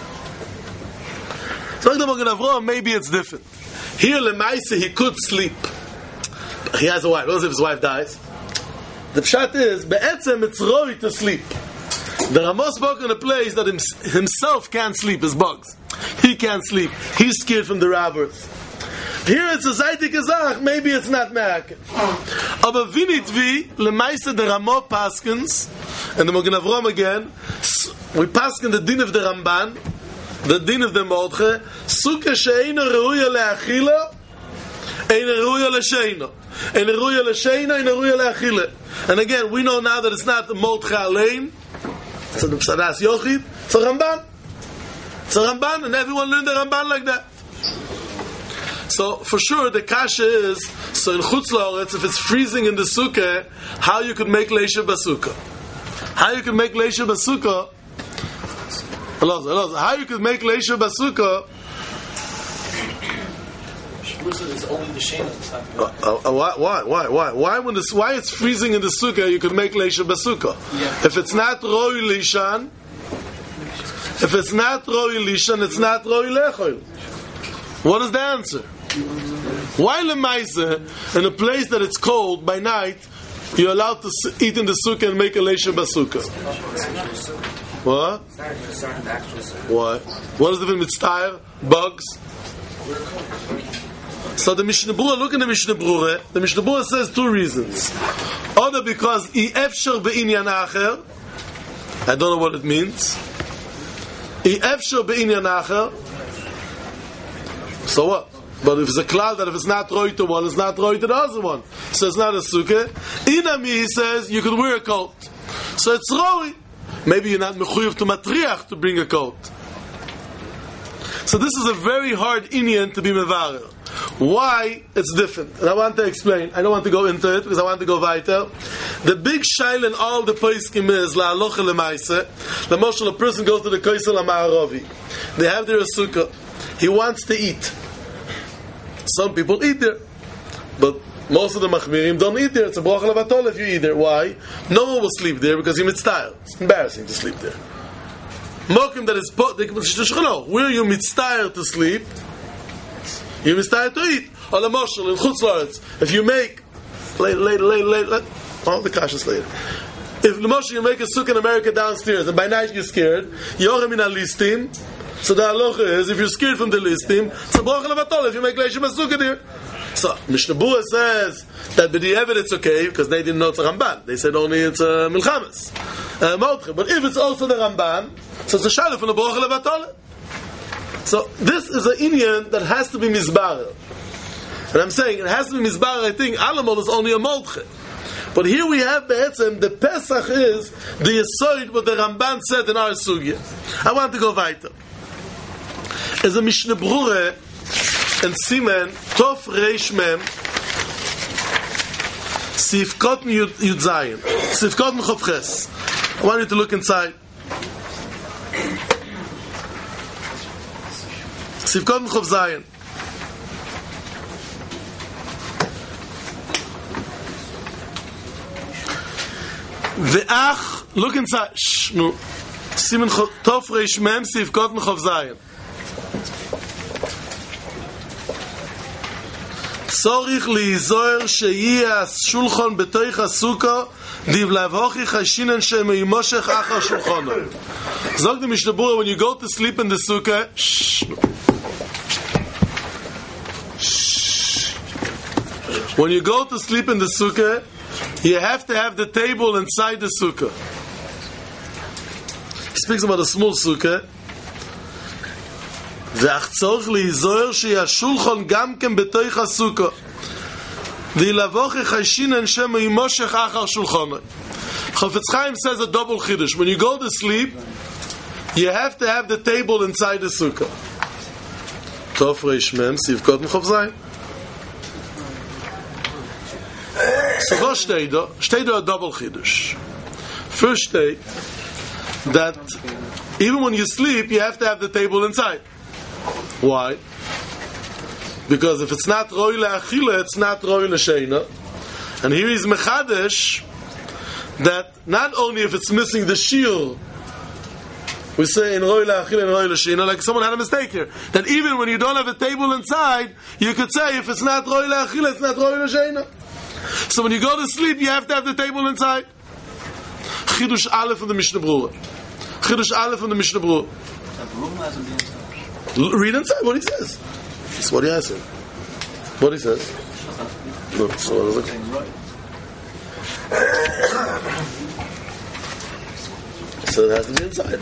So the Mogen Avraham, maybe it's different. Here, Lemaise, he could sleep. He has a wife. What if his wife dies? The pshat is, be'etzem it's roi to sleep. The Ramah spoke in a place that himself can't sleep, his bugs. He can't sleep. He's scared from the robbers. Here it's a zaytik azach, maybe it's not me'akev. Aber vinitvi, Lemaise the Ramah paskins, and the Mogen Avraham again, we paskin the din of the Ramban, the din of the Mordechai, sukkah she'eino re'uya le'achila, eino re'uya le'sheina. Eino re'uya le'sheina, eino re'uya le'achila. And again, we know now that it's not the Mordechai Alein, it's a Psadas Yochid, it's a Ramban. It's a Ramban, and everyone learned the Ramban like that. So, for sure, the kasha is, so in Chutz La'aretz, if it's freezing in the sukkah, how you could make leisha basukkah. How you could make leisha basukkah, how you could make leisha basukkah? It's only the shame. Uh, uh, why? Why? Why? Why? Why? When this, why it's freezing in the sukkah, you could make leisha basukkah? Yeah. If it's not roi lishan, if it's not roi lishan, it's not roi lechol. What is the answer? Why lemaisa in a place that it's cold by night, you're allowed to eat in the sukkah and make a leisha basukkah? What? Why? What is the difference with style? Bugs? So the Mishnah Berurah, look at the Mishnah Berurah. The Mishnah Berurah says two reasons. Either because I efshar be'inyan acher. I don't know what it means. I efshar be'inyan acher. So what? But if it's a cloud that if it's not roi to one, it's not roi to the other one. So it's not a sukkah. Inami, he says, you could wear a coat. So it's roi. Maybe you're not mechuyev to matriach to bring a coat. So this is a very hard inyan to be mevarer. Why it's different. And I want to explain. I don't want to go into it because I want to go weiter. The big shail in all the poskim is la aloche lemaise. The moshel, a person goes to the Kaisel HaMa'aravi. They have their sukkah. He wants to eat. Some people eat there. But most of the machmirim don't eat there. It's a bracha levatol if you eat there. Why? No one will sleep there because you're mitztayel. It's embarrassing to sleep there. Mokim that is put, where you mitztayel to sleep, you mitztayel to eat. On the moshel in Chutz La'aretz, if you make later, later, later, later, all the kashas later. If the moshel you make a sukkah in America downstairs and by night you're scared, yorem in a listim. So the halacha is if you're scared from the listim, it's a bracha levatol if you make leishim a sukkah there. So Mishnah Berurah says that by the evidence it's okay because they didn't know it's a Ramban. They said only it's a Milchamas, uh, but if it's also the Ramban, so it's a shalif from the bracha levatol. So this is an inyan that has to be mizbar. And I'm saying it has to be mizbar. I think Alamol is only a molche. But here we have be'etzem, the Pesach is the Yesod what the Ramban said in our sugya. I want to go weiter. As a Mishnah Berurah and Simen, Tov Reish Mem, Sifkot Yud Zayin, Sifkot Chof Ches. I want you to look inside. Sifkot Chof Zayin. Ve'ach, look inside. Shh, no. Simen Tov Reish Mem, Sifkot Chof Zayin. Tzorich lizoer sheyeh shulchan betoich hasukah divlavochi chashinen shemeyimoshech achar shulchano. Zog the Mishnah Berurah, when you go to sleep in the sukkah, shh, shh. When you go to sleep in the sukkah, you have to have the table inside the sukkah. He speaks about a small sukkah. ואך צורך להיזוהר שיהיה השולחן גם כן בתוך הסוכה וילבוך חיישינן שם ימושך אחר שולחנו. Chofetz Chaim says a double chiddush. When you go to sleep, you have to have the table inside the sukkah. Tov Reish Mem Sivkot Chof Zayin. So what steht da? Steht da a double chiddush. First steht that even when you sleep, you have to have the table inside. Why? Because if it's not roi le'achila, it's not roi le'sheina. And here is mechadesh that not only if it's missing the shiur, we say in roi le'achila and roi le'sheina, like someone had a mistake here, that even when you don't have a table inside, you could say if it's not roi le'achila, it's not roi le'sheina. So when you go to sleep, you have to have the table inside. Chidush Aleph from the Mishnah Berurah. Chidush Aleph from the Mishnah Berurah. Read inside what he says. That's what he has said. What he says. Look, so look. So it has to be inside.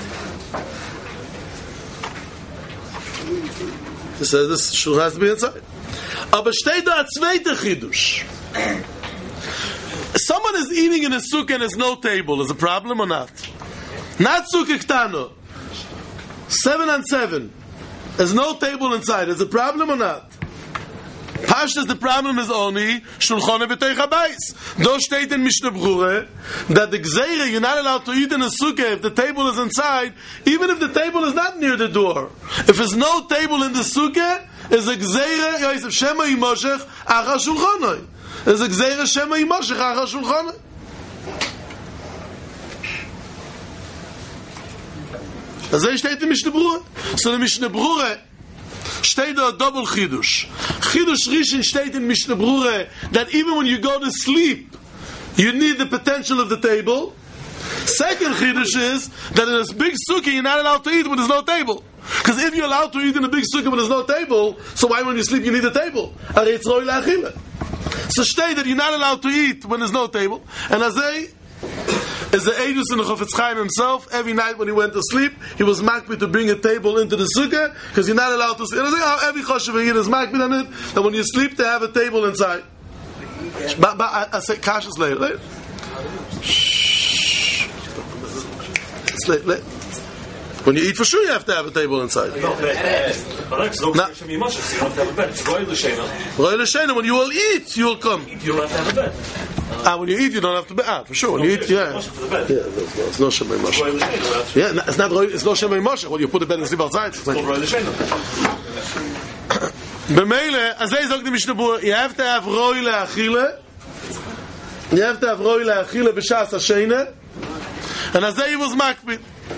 He says this shul has to be inside. Aber steht da a zweite Chidush. Someone is eating in a sukkah and there's no table. Is a problem or not? Not sukkah ktano. Seven on seven. There's no table inside. Is a problem or not? Pashtas, the problem is only shulchana b'teich habayis. Those state in Mishnah Berurah that the gzeira, you're not allowed to eat in a sukkah if the table is inside, even if the table is not near the door. If there's no table in the sukkah, is a gzeira yosef shema yimoshech achar shulchana. Is a gzeira shema yimoshech achar shulchana. As I steht in Mishnah Berurah. So the Mishnah Berurah steht da a double chidush. Chidush Rishon steht in Mishnah Berurah that even when you go to sleep, you need the potential of the table. Second chidush is that in a big sukkah you're not allowed to eat when there's no table. Because if you're allowed to eat in a big sukkah when there's no table, so why when you sleep you need a table? So state that you're not allowed to eat when there's no table. And as they is the Eidus in the Chofetz Chaim himself, every night when he went to sleep, he was makbid to bring a table into the sukkah, because you're not allowed to sleep. And I say, oh, every Choshev here is makbid on it, that when you sleep, they have a table inside. But, but I, I say, kashas later. later. Shh. It's late, late. When you eat for sure, you have to have a table inside. No, it's not Nah. you don't have to have a bed. It's Roy L'Shena. Roy L'Shena, when you will eat, you will come. You don't have to have a bed. Ah, when you eat, you don't have to be. Ah, for sure. When you eat, yeah. For the bed. Yeah, it's no Shemay Moshe. Roy L'Shena. Yeah, no, it's not Roy, it's no Shemay Moshe. When you put the bed and sleep outside. It's like, Roy L'Shena. B'meile, as they talk to Mishnah Berurah, you have to have Roy Le'achile. You have to have Roy Le'achile b'shas Hashena. And as they was makbid.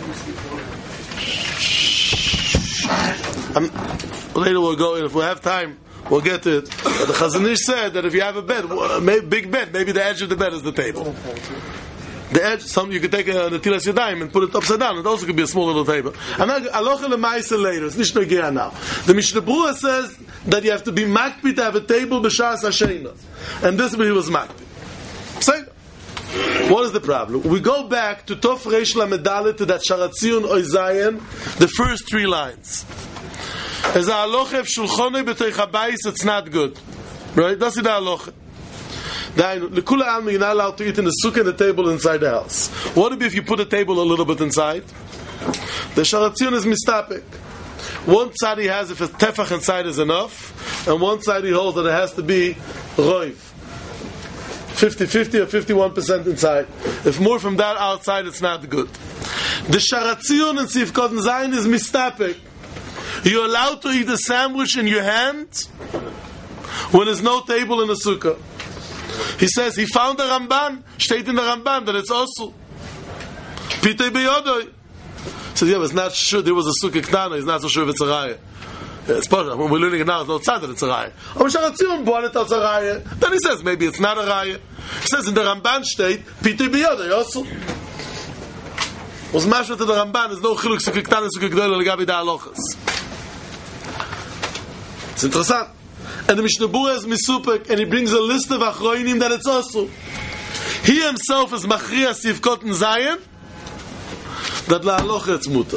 Um, later we'll go in, if we have time, we'll get to it. But the Chazon Ish said that if you have a bed, a big bed, maybe the edge of the bed is the table. The edge, some you could take a Netilas Yadayim and put it upside down. It also could be a small little table. I'm not Alocha L'Maisa later. It's nicht Nogia now. The Mishnah Berurah says that you have to be makbid to have a table b'shas Hashena, and this way he was makbid. Say. What is the problem? We go back to Tov Reish Lamed Dalet, to that Sharatzion Oizayin, the first three lines. As a halacha of shulchonei b'toich habayis, it's not good, right? That's the halacha. L'kula alma, you're not allowed to eat in the sukkah and the table inside the house. What if you put a table a little bit inside? The Sharatzion is mistapik. One side he has if a tefach inside is enough, and one side he holds that it has to be roiv. fifty-fifty or fifty-one percent inside. If more from that outside, it's not good. The Sharatzion and Sifkot Zayin is mistapik. You're allowed to eat a sandwich in your hand when there's no table in the sukkah. He says he found the Ramban, steht in the Ramban that it's also Pitei Beyodoi. He says, yeah, but it's not sure there was a sukkah Knana, he's not so sure if it's a raya. Yeah, it's possible. When we're learning it now, it's not sad that it's a raya. Oh, Sharatzion bought it as a raya. Then he says, maybe it's not a raya. He says in the Ramban state, Pitei Beyodoi also. Was mashma to the Ramban, there's no chiluk sukkah Knana, sukkah Gdola, legabi da alochas. It's interessant. And the Mishnah Berurah is misupek, and he brings a list of achroinim that it's also. He himself is machriya sivkot and zayin, that la'alocha it's muta.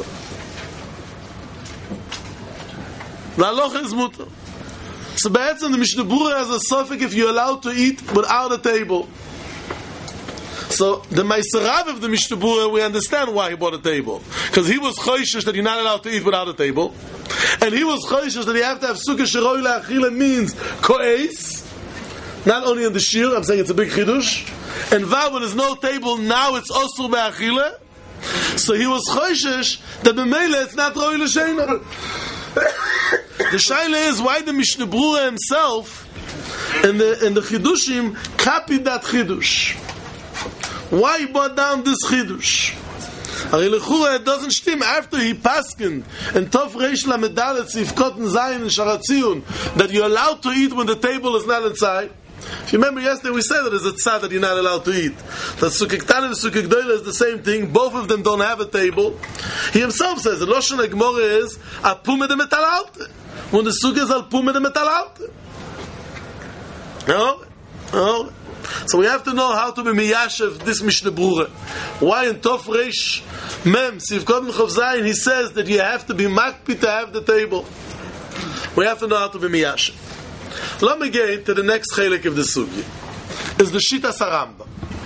La'alocha is muta. So be'etzem the Mishnah Berurah has a suffix if you're allowed to eat without a table. So the Meiserav of the Mishnah Berurah, we understand why he bought a table. Because he was choishish that you're not allowed to eat without a table. And he was choishish that you have to have sukkah sheroy la'achila means ko'es. Not only in the shir, I'm saying it's a big chidush. And vav, when there's no table, now it's osur be'achila. So he was choishish that b'meila it's not roy l'sheina. The shaila is why the Mishnah Berurah himself in the, in the chidushim copied that chidush. Why he brought down this chidush? It doesn't stim after he paskened and Tov Reish Lamed Dalet Sifkot and Zayin and Sharatzion that you're allowed to eat when the table is not inside. If you remember yesterday we said that it's a tzad that you're not allowed to eat. That Sukkah K'tana and Sukkah Gdola is the same thing. Both of them don't have a table. He himself says the Lashon HaGemara is a pume de metal alte. When the Sukkah is al pume de metal alte. No? No? So we have to know how to be miyashev this Mishnah Berurah. Why in Tov Reish Mem Sivkot Mechov Zayin he says that you have to be makpi to have the table. We have to know how to be miyashev. Let me get to the next chelik of the sugi. Is the Shitas HaRambam.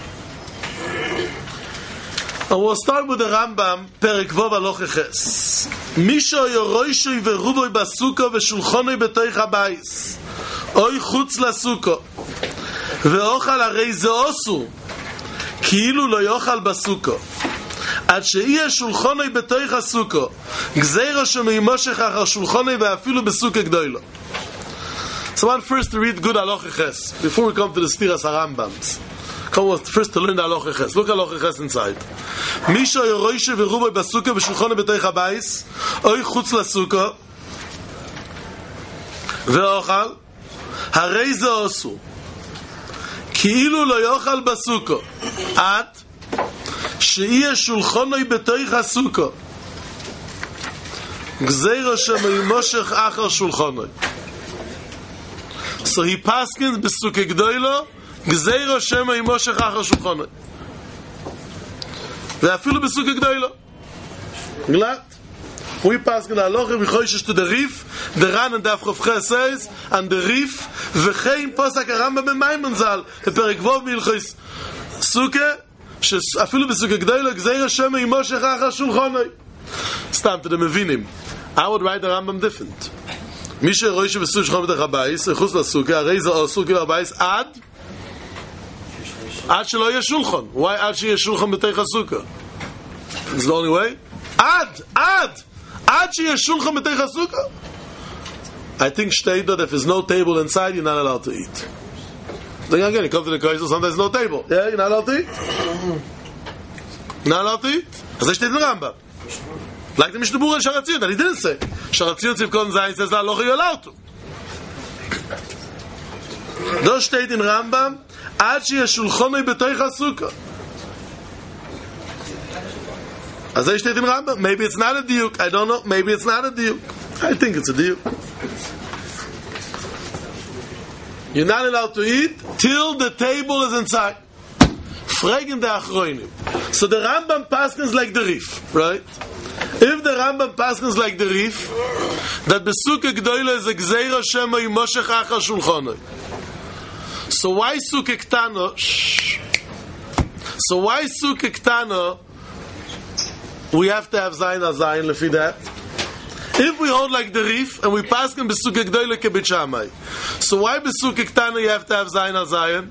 And we'll start with the Rambam Perek Vov Halocha Ches. Misho yoroishui veruboi basukah v'shulchonoi betoich habayis oy chutz lasukah ואוכל הרי זה אוסור כאילו לא יאכל בסוכו עד שיהיה שולחוני בתוך הסוכו גזירו שמיימושך אחר שולחוני ואפילו בסוכה גדולה. So I want first to read good halacha ches before we come to the stiras harambams. Come on, first to learn the halacha ches. Look at halacha ches inside. Misha yoroishe veruboi basukah v'shulchonoi betoich habayis oy chutz lasukah ואוכל הרי זה אוסור כאילו לא יאכל בסוכו עד שיהיה שולחונוי בתוך הסוכו גזירו שמיימושך אחר שולחונוי. So he paskins בסוכה גדולו גזירו שמיימושך אחר שולחונוי ואפילו בסוכה גדולו גלת we paskin halacha we choishish to the Rif the Ran and Daf Chof says and the Rif v'chein posak HaRambam b'Maimon Zal בפרק ו' בהלכות סוכה שאפילו בסוכה גדולה גזיר השם יימושך אחר שולחונוי. Stam to the Mevinim. I would write the Rambam different. Misha Roisha Vesuch Chom B'tech HaBayis, Echus LaSukkah, Arei Zo Sukkah HaBayis, Ad, Ad Shelo Yeh Shulchan. Why Ad Sheyeh Shulchan B'tech HaSukkah? It's the only way. Ad, Ad, Ad Sheyeh Shulchan B'tech HaSukkah. I think state that if there's no table inside, you're not allowed to eat. Then again, you come to the Kosher, sometimes there's no table. Yeah, you're not allowed to eat. Not allowed to eat. As I stated in the Rambam. Like the Mishnah Berurah and Sharatzion, that he didn't say. Sharatzion Tzivkon Zayin says, La Locha, you're allowed to. Those state in Rambam, Ad Sheyeh Shulchanoi B'tech HaSukkah. As I stated in Rambam, maybe it's not a diuk. I don't know. Maybe it's not a diuk. I think it's a diuk. You're not allowed to eat till the table is inside. Fragen de Achroinim. So the Rambam paskins like the Rif, right? If the Rambam paskins like the Rif, that the Sukkah Gdoila is a Gzeira Shema Yimoshech Acha Shulchanoi. So why Sukkah Ktana? So why Sukkah Ktana? We have to have Zayin al Zayin lefi that. If we hold like the Rif and we pass him Besukah Gdoila kebit Shammai, so why Besukah Ktana you have to have Zayin al Zayin?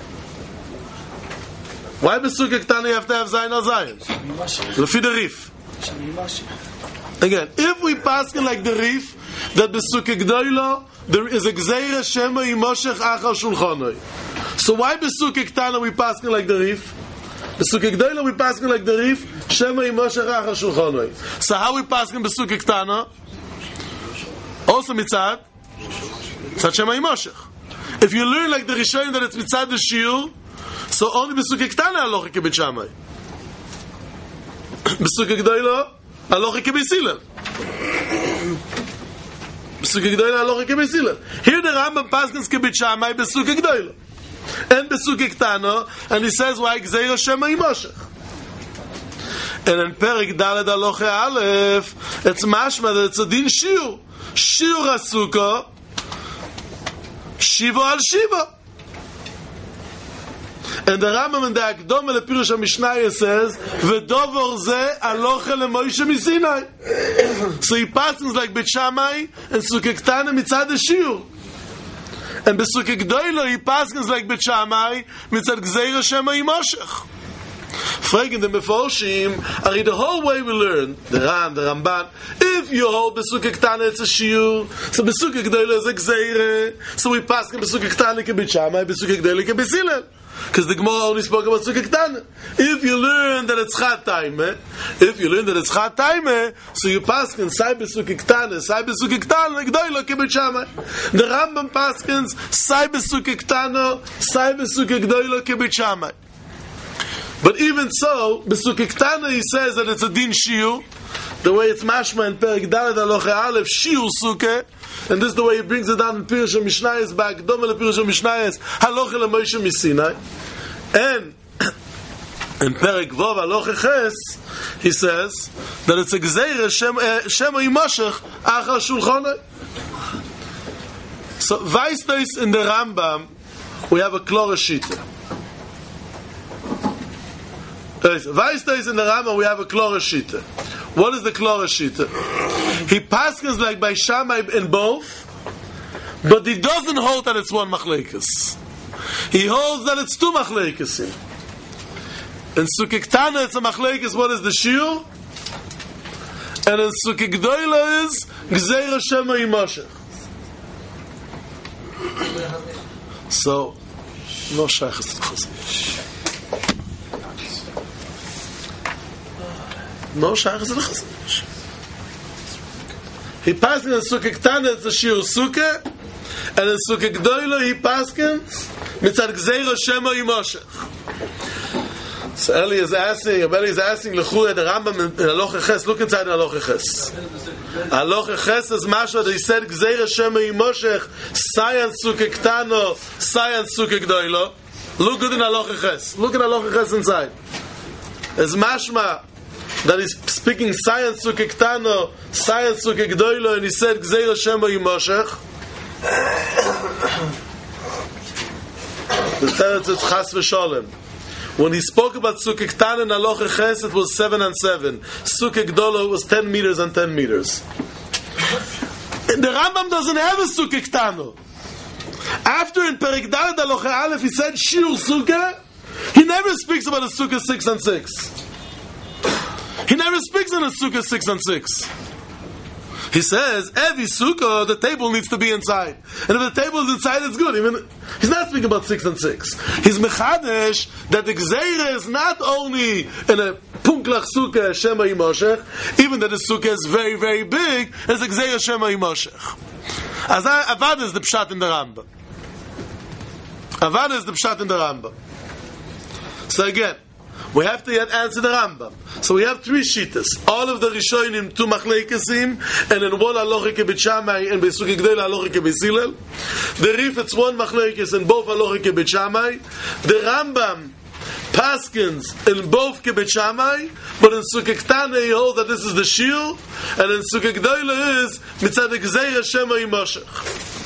Why Besukah Ktana you have to have Zayin al Zayin? Lefi the Rif. Again, if we pass him like the Rif, that Besukah Gdoila there is a Gzeira Shema Yimoshech Acha Shulchanoi. So why Besukah Ktana we pass him like the Rif? Besukah Gdoila we pass him like the Rif. Shema Yimoshech Acha Shulchanoi. So how we pass him Besukah Ktana? Also mitzad, mitzad Shema Yimoshech. If you learn like the Rishonim that it's mitzad the Shiur, so only Besukah Ktana aloche kebit Shammai. Besukah Gdoila aloche kebit Silel. Besukah Gdoila aloche kebit Silel. Here the Rambam paskins kebit Shammai Besukah Gdoila and Besukah Ktana, and he says why Gzeira Shema Yimoshech. And in Perik Daled Aloche Aleph, it's mashma that it's a din shiur. Shiur HaSukkah, Shiva al Shiva. And the Rambam in the Akdom and the Pirush HaMishnah says, V'dovor ze aloche leMoshe miSinai. So he passes like Bet Shammai and Sukkah Ktana mitzad the shiur. And Besukah Gdoila he passes like Bet Shammai mitzad Gzeira Shema Yimoshech. Fragen the Meforshim, are the whole way we learn, the Ran, the Ramban, if you hold Besukah Ktana it's a shiur, so Besukah Gdoila is a Gzeira, so we pass Besukah Ktana kebit Shammai, Besukah Gdoila kebit Silel. Because the Gemara only spoke about Sukkah Ktana. If you learn that it's Chat Taimeh, if you learn that it's Chat Taimeh, so you paskins Sai Besukah Ktana, Sai Besukah Ktana, Gdoila kebit Shammai. The Rambam paskins Sai Besukah Ktana, Sai Besukah Gdoila kebit Shammai. But even so, Besukah Ktana he says that it's a din shiur, the way it's mashma in Perik Daled Aloche Aleph shiur sukkah, and this is the way he brings it down in Pirush HaMishnayos back Dom le Pirush HaMishnayos Haloche leMoshe miSinai, and in Perik Vov Aloche Ches he says that it's a Gzeira Shema Yimoshech Acha Shulchanoi. So Vaistais in the Rambam we have a klore shita. Vaistais in the Rambam we have a klore shita. What is the klore shita? He paskins like by Shammai in both, but he doesn't hold that it's one machlekes. He holds that it's two machlekes. In Sukkah Ktana it's a machlekes. What is the shiur? And in Sukkah Gdoila is Gzeira Shema Yimoshech. So, no shaychus to Chazon Ish. No shaychus to Chazon Ish. He passes in Sukkah Ktana, it's a shiur Sukkah, and in Sukkah Gdoila he passes mitzad Gzeira Shema Yimoshech. So Eli is asking, Eli is asking L'chura the Rambam in Haloche Ches. Look inside in Haloche Ches. Haloche Ches is Masha that he said Gzeira Shema Yimoshech Sayan Sukkah Ktana Sayan Sukkah Gdoila. Look good in Haloche Ches. Look in Haloche Ches inside. It's Mashma that he's speaking Sayan Sukkah Ktana Sayan Sukkah Gdoila, and he said Gzeira Shema Yimoshech. The Teretz is Chas v'Sholem. When he spoke about Sukkah Ktana and Aloche Ches, it was seven and seven. Sukkah Gdola was ten meters and ten meters. The Rambam doesn't have a Sukkah Ktana. After in Perek Dalet Aloche Aleph he said Shiur Sukkah, he never speaks about a Sukkah six and six. He never speaks in a Sukkah six and six. He says, every sukkah, the table needs to be inside. And if the table is inside, it's good. Even, he's not speaking about six and six. He's mechadesh that the gzeira is not only in a punklach sukkah, Shema Yimoshech, even that the sukkah is very, very big, as a gzeira Shema Yimoshech. As Avad is the pshat in the Rambam. Avad is the pshat in the Rambam. So again, we have to yet answer the Rambam. So we have three shittas. All of the Rishonim, two machleikesim, and in one aloche kebet Shammai, and Besukah Gdola aloche kebet Hillel. The Rif, it's one machlekes, and both aloche kebet Shammai. The Rambam paskins in both kebet Shammai, but in Sukkah Ktana he holds that this is the shiur, and in Sukkah Gdola is mitzad gzeira Shema Yimoshech.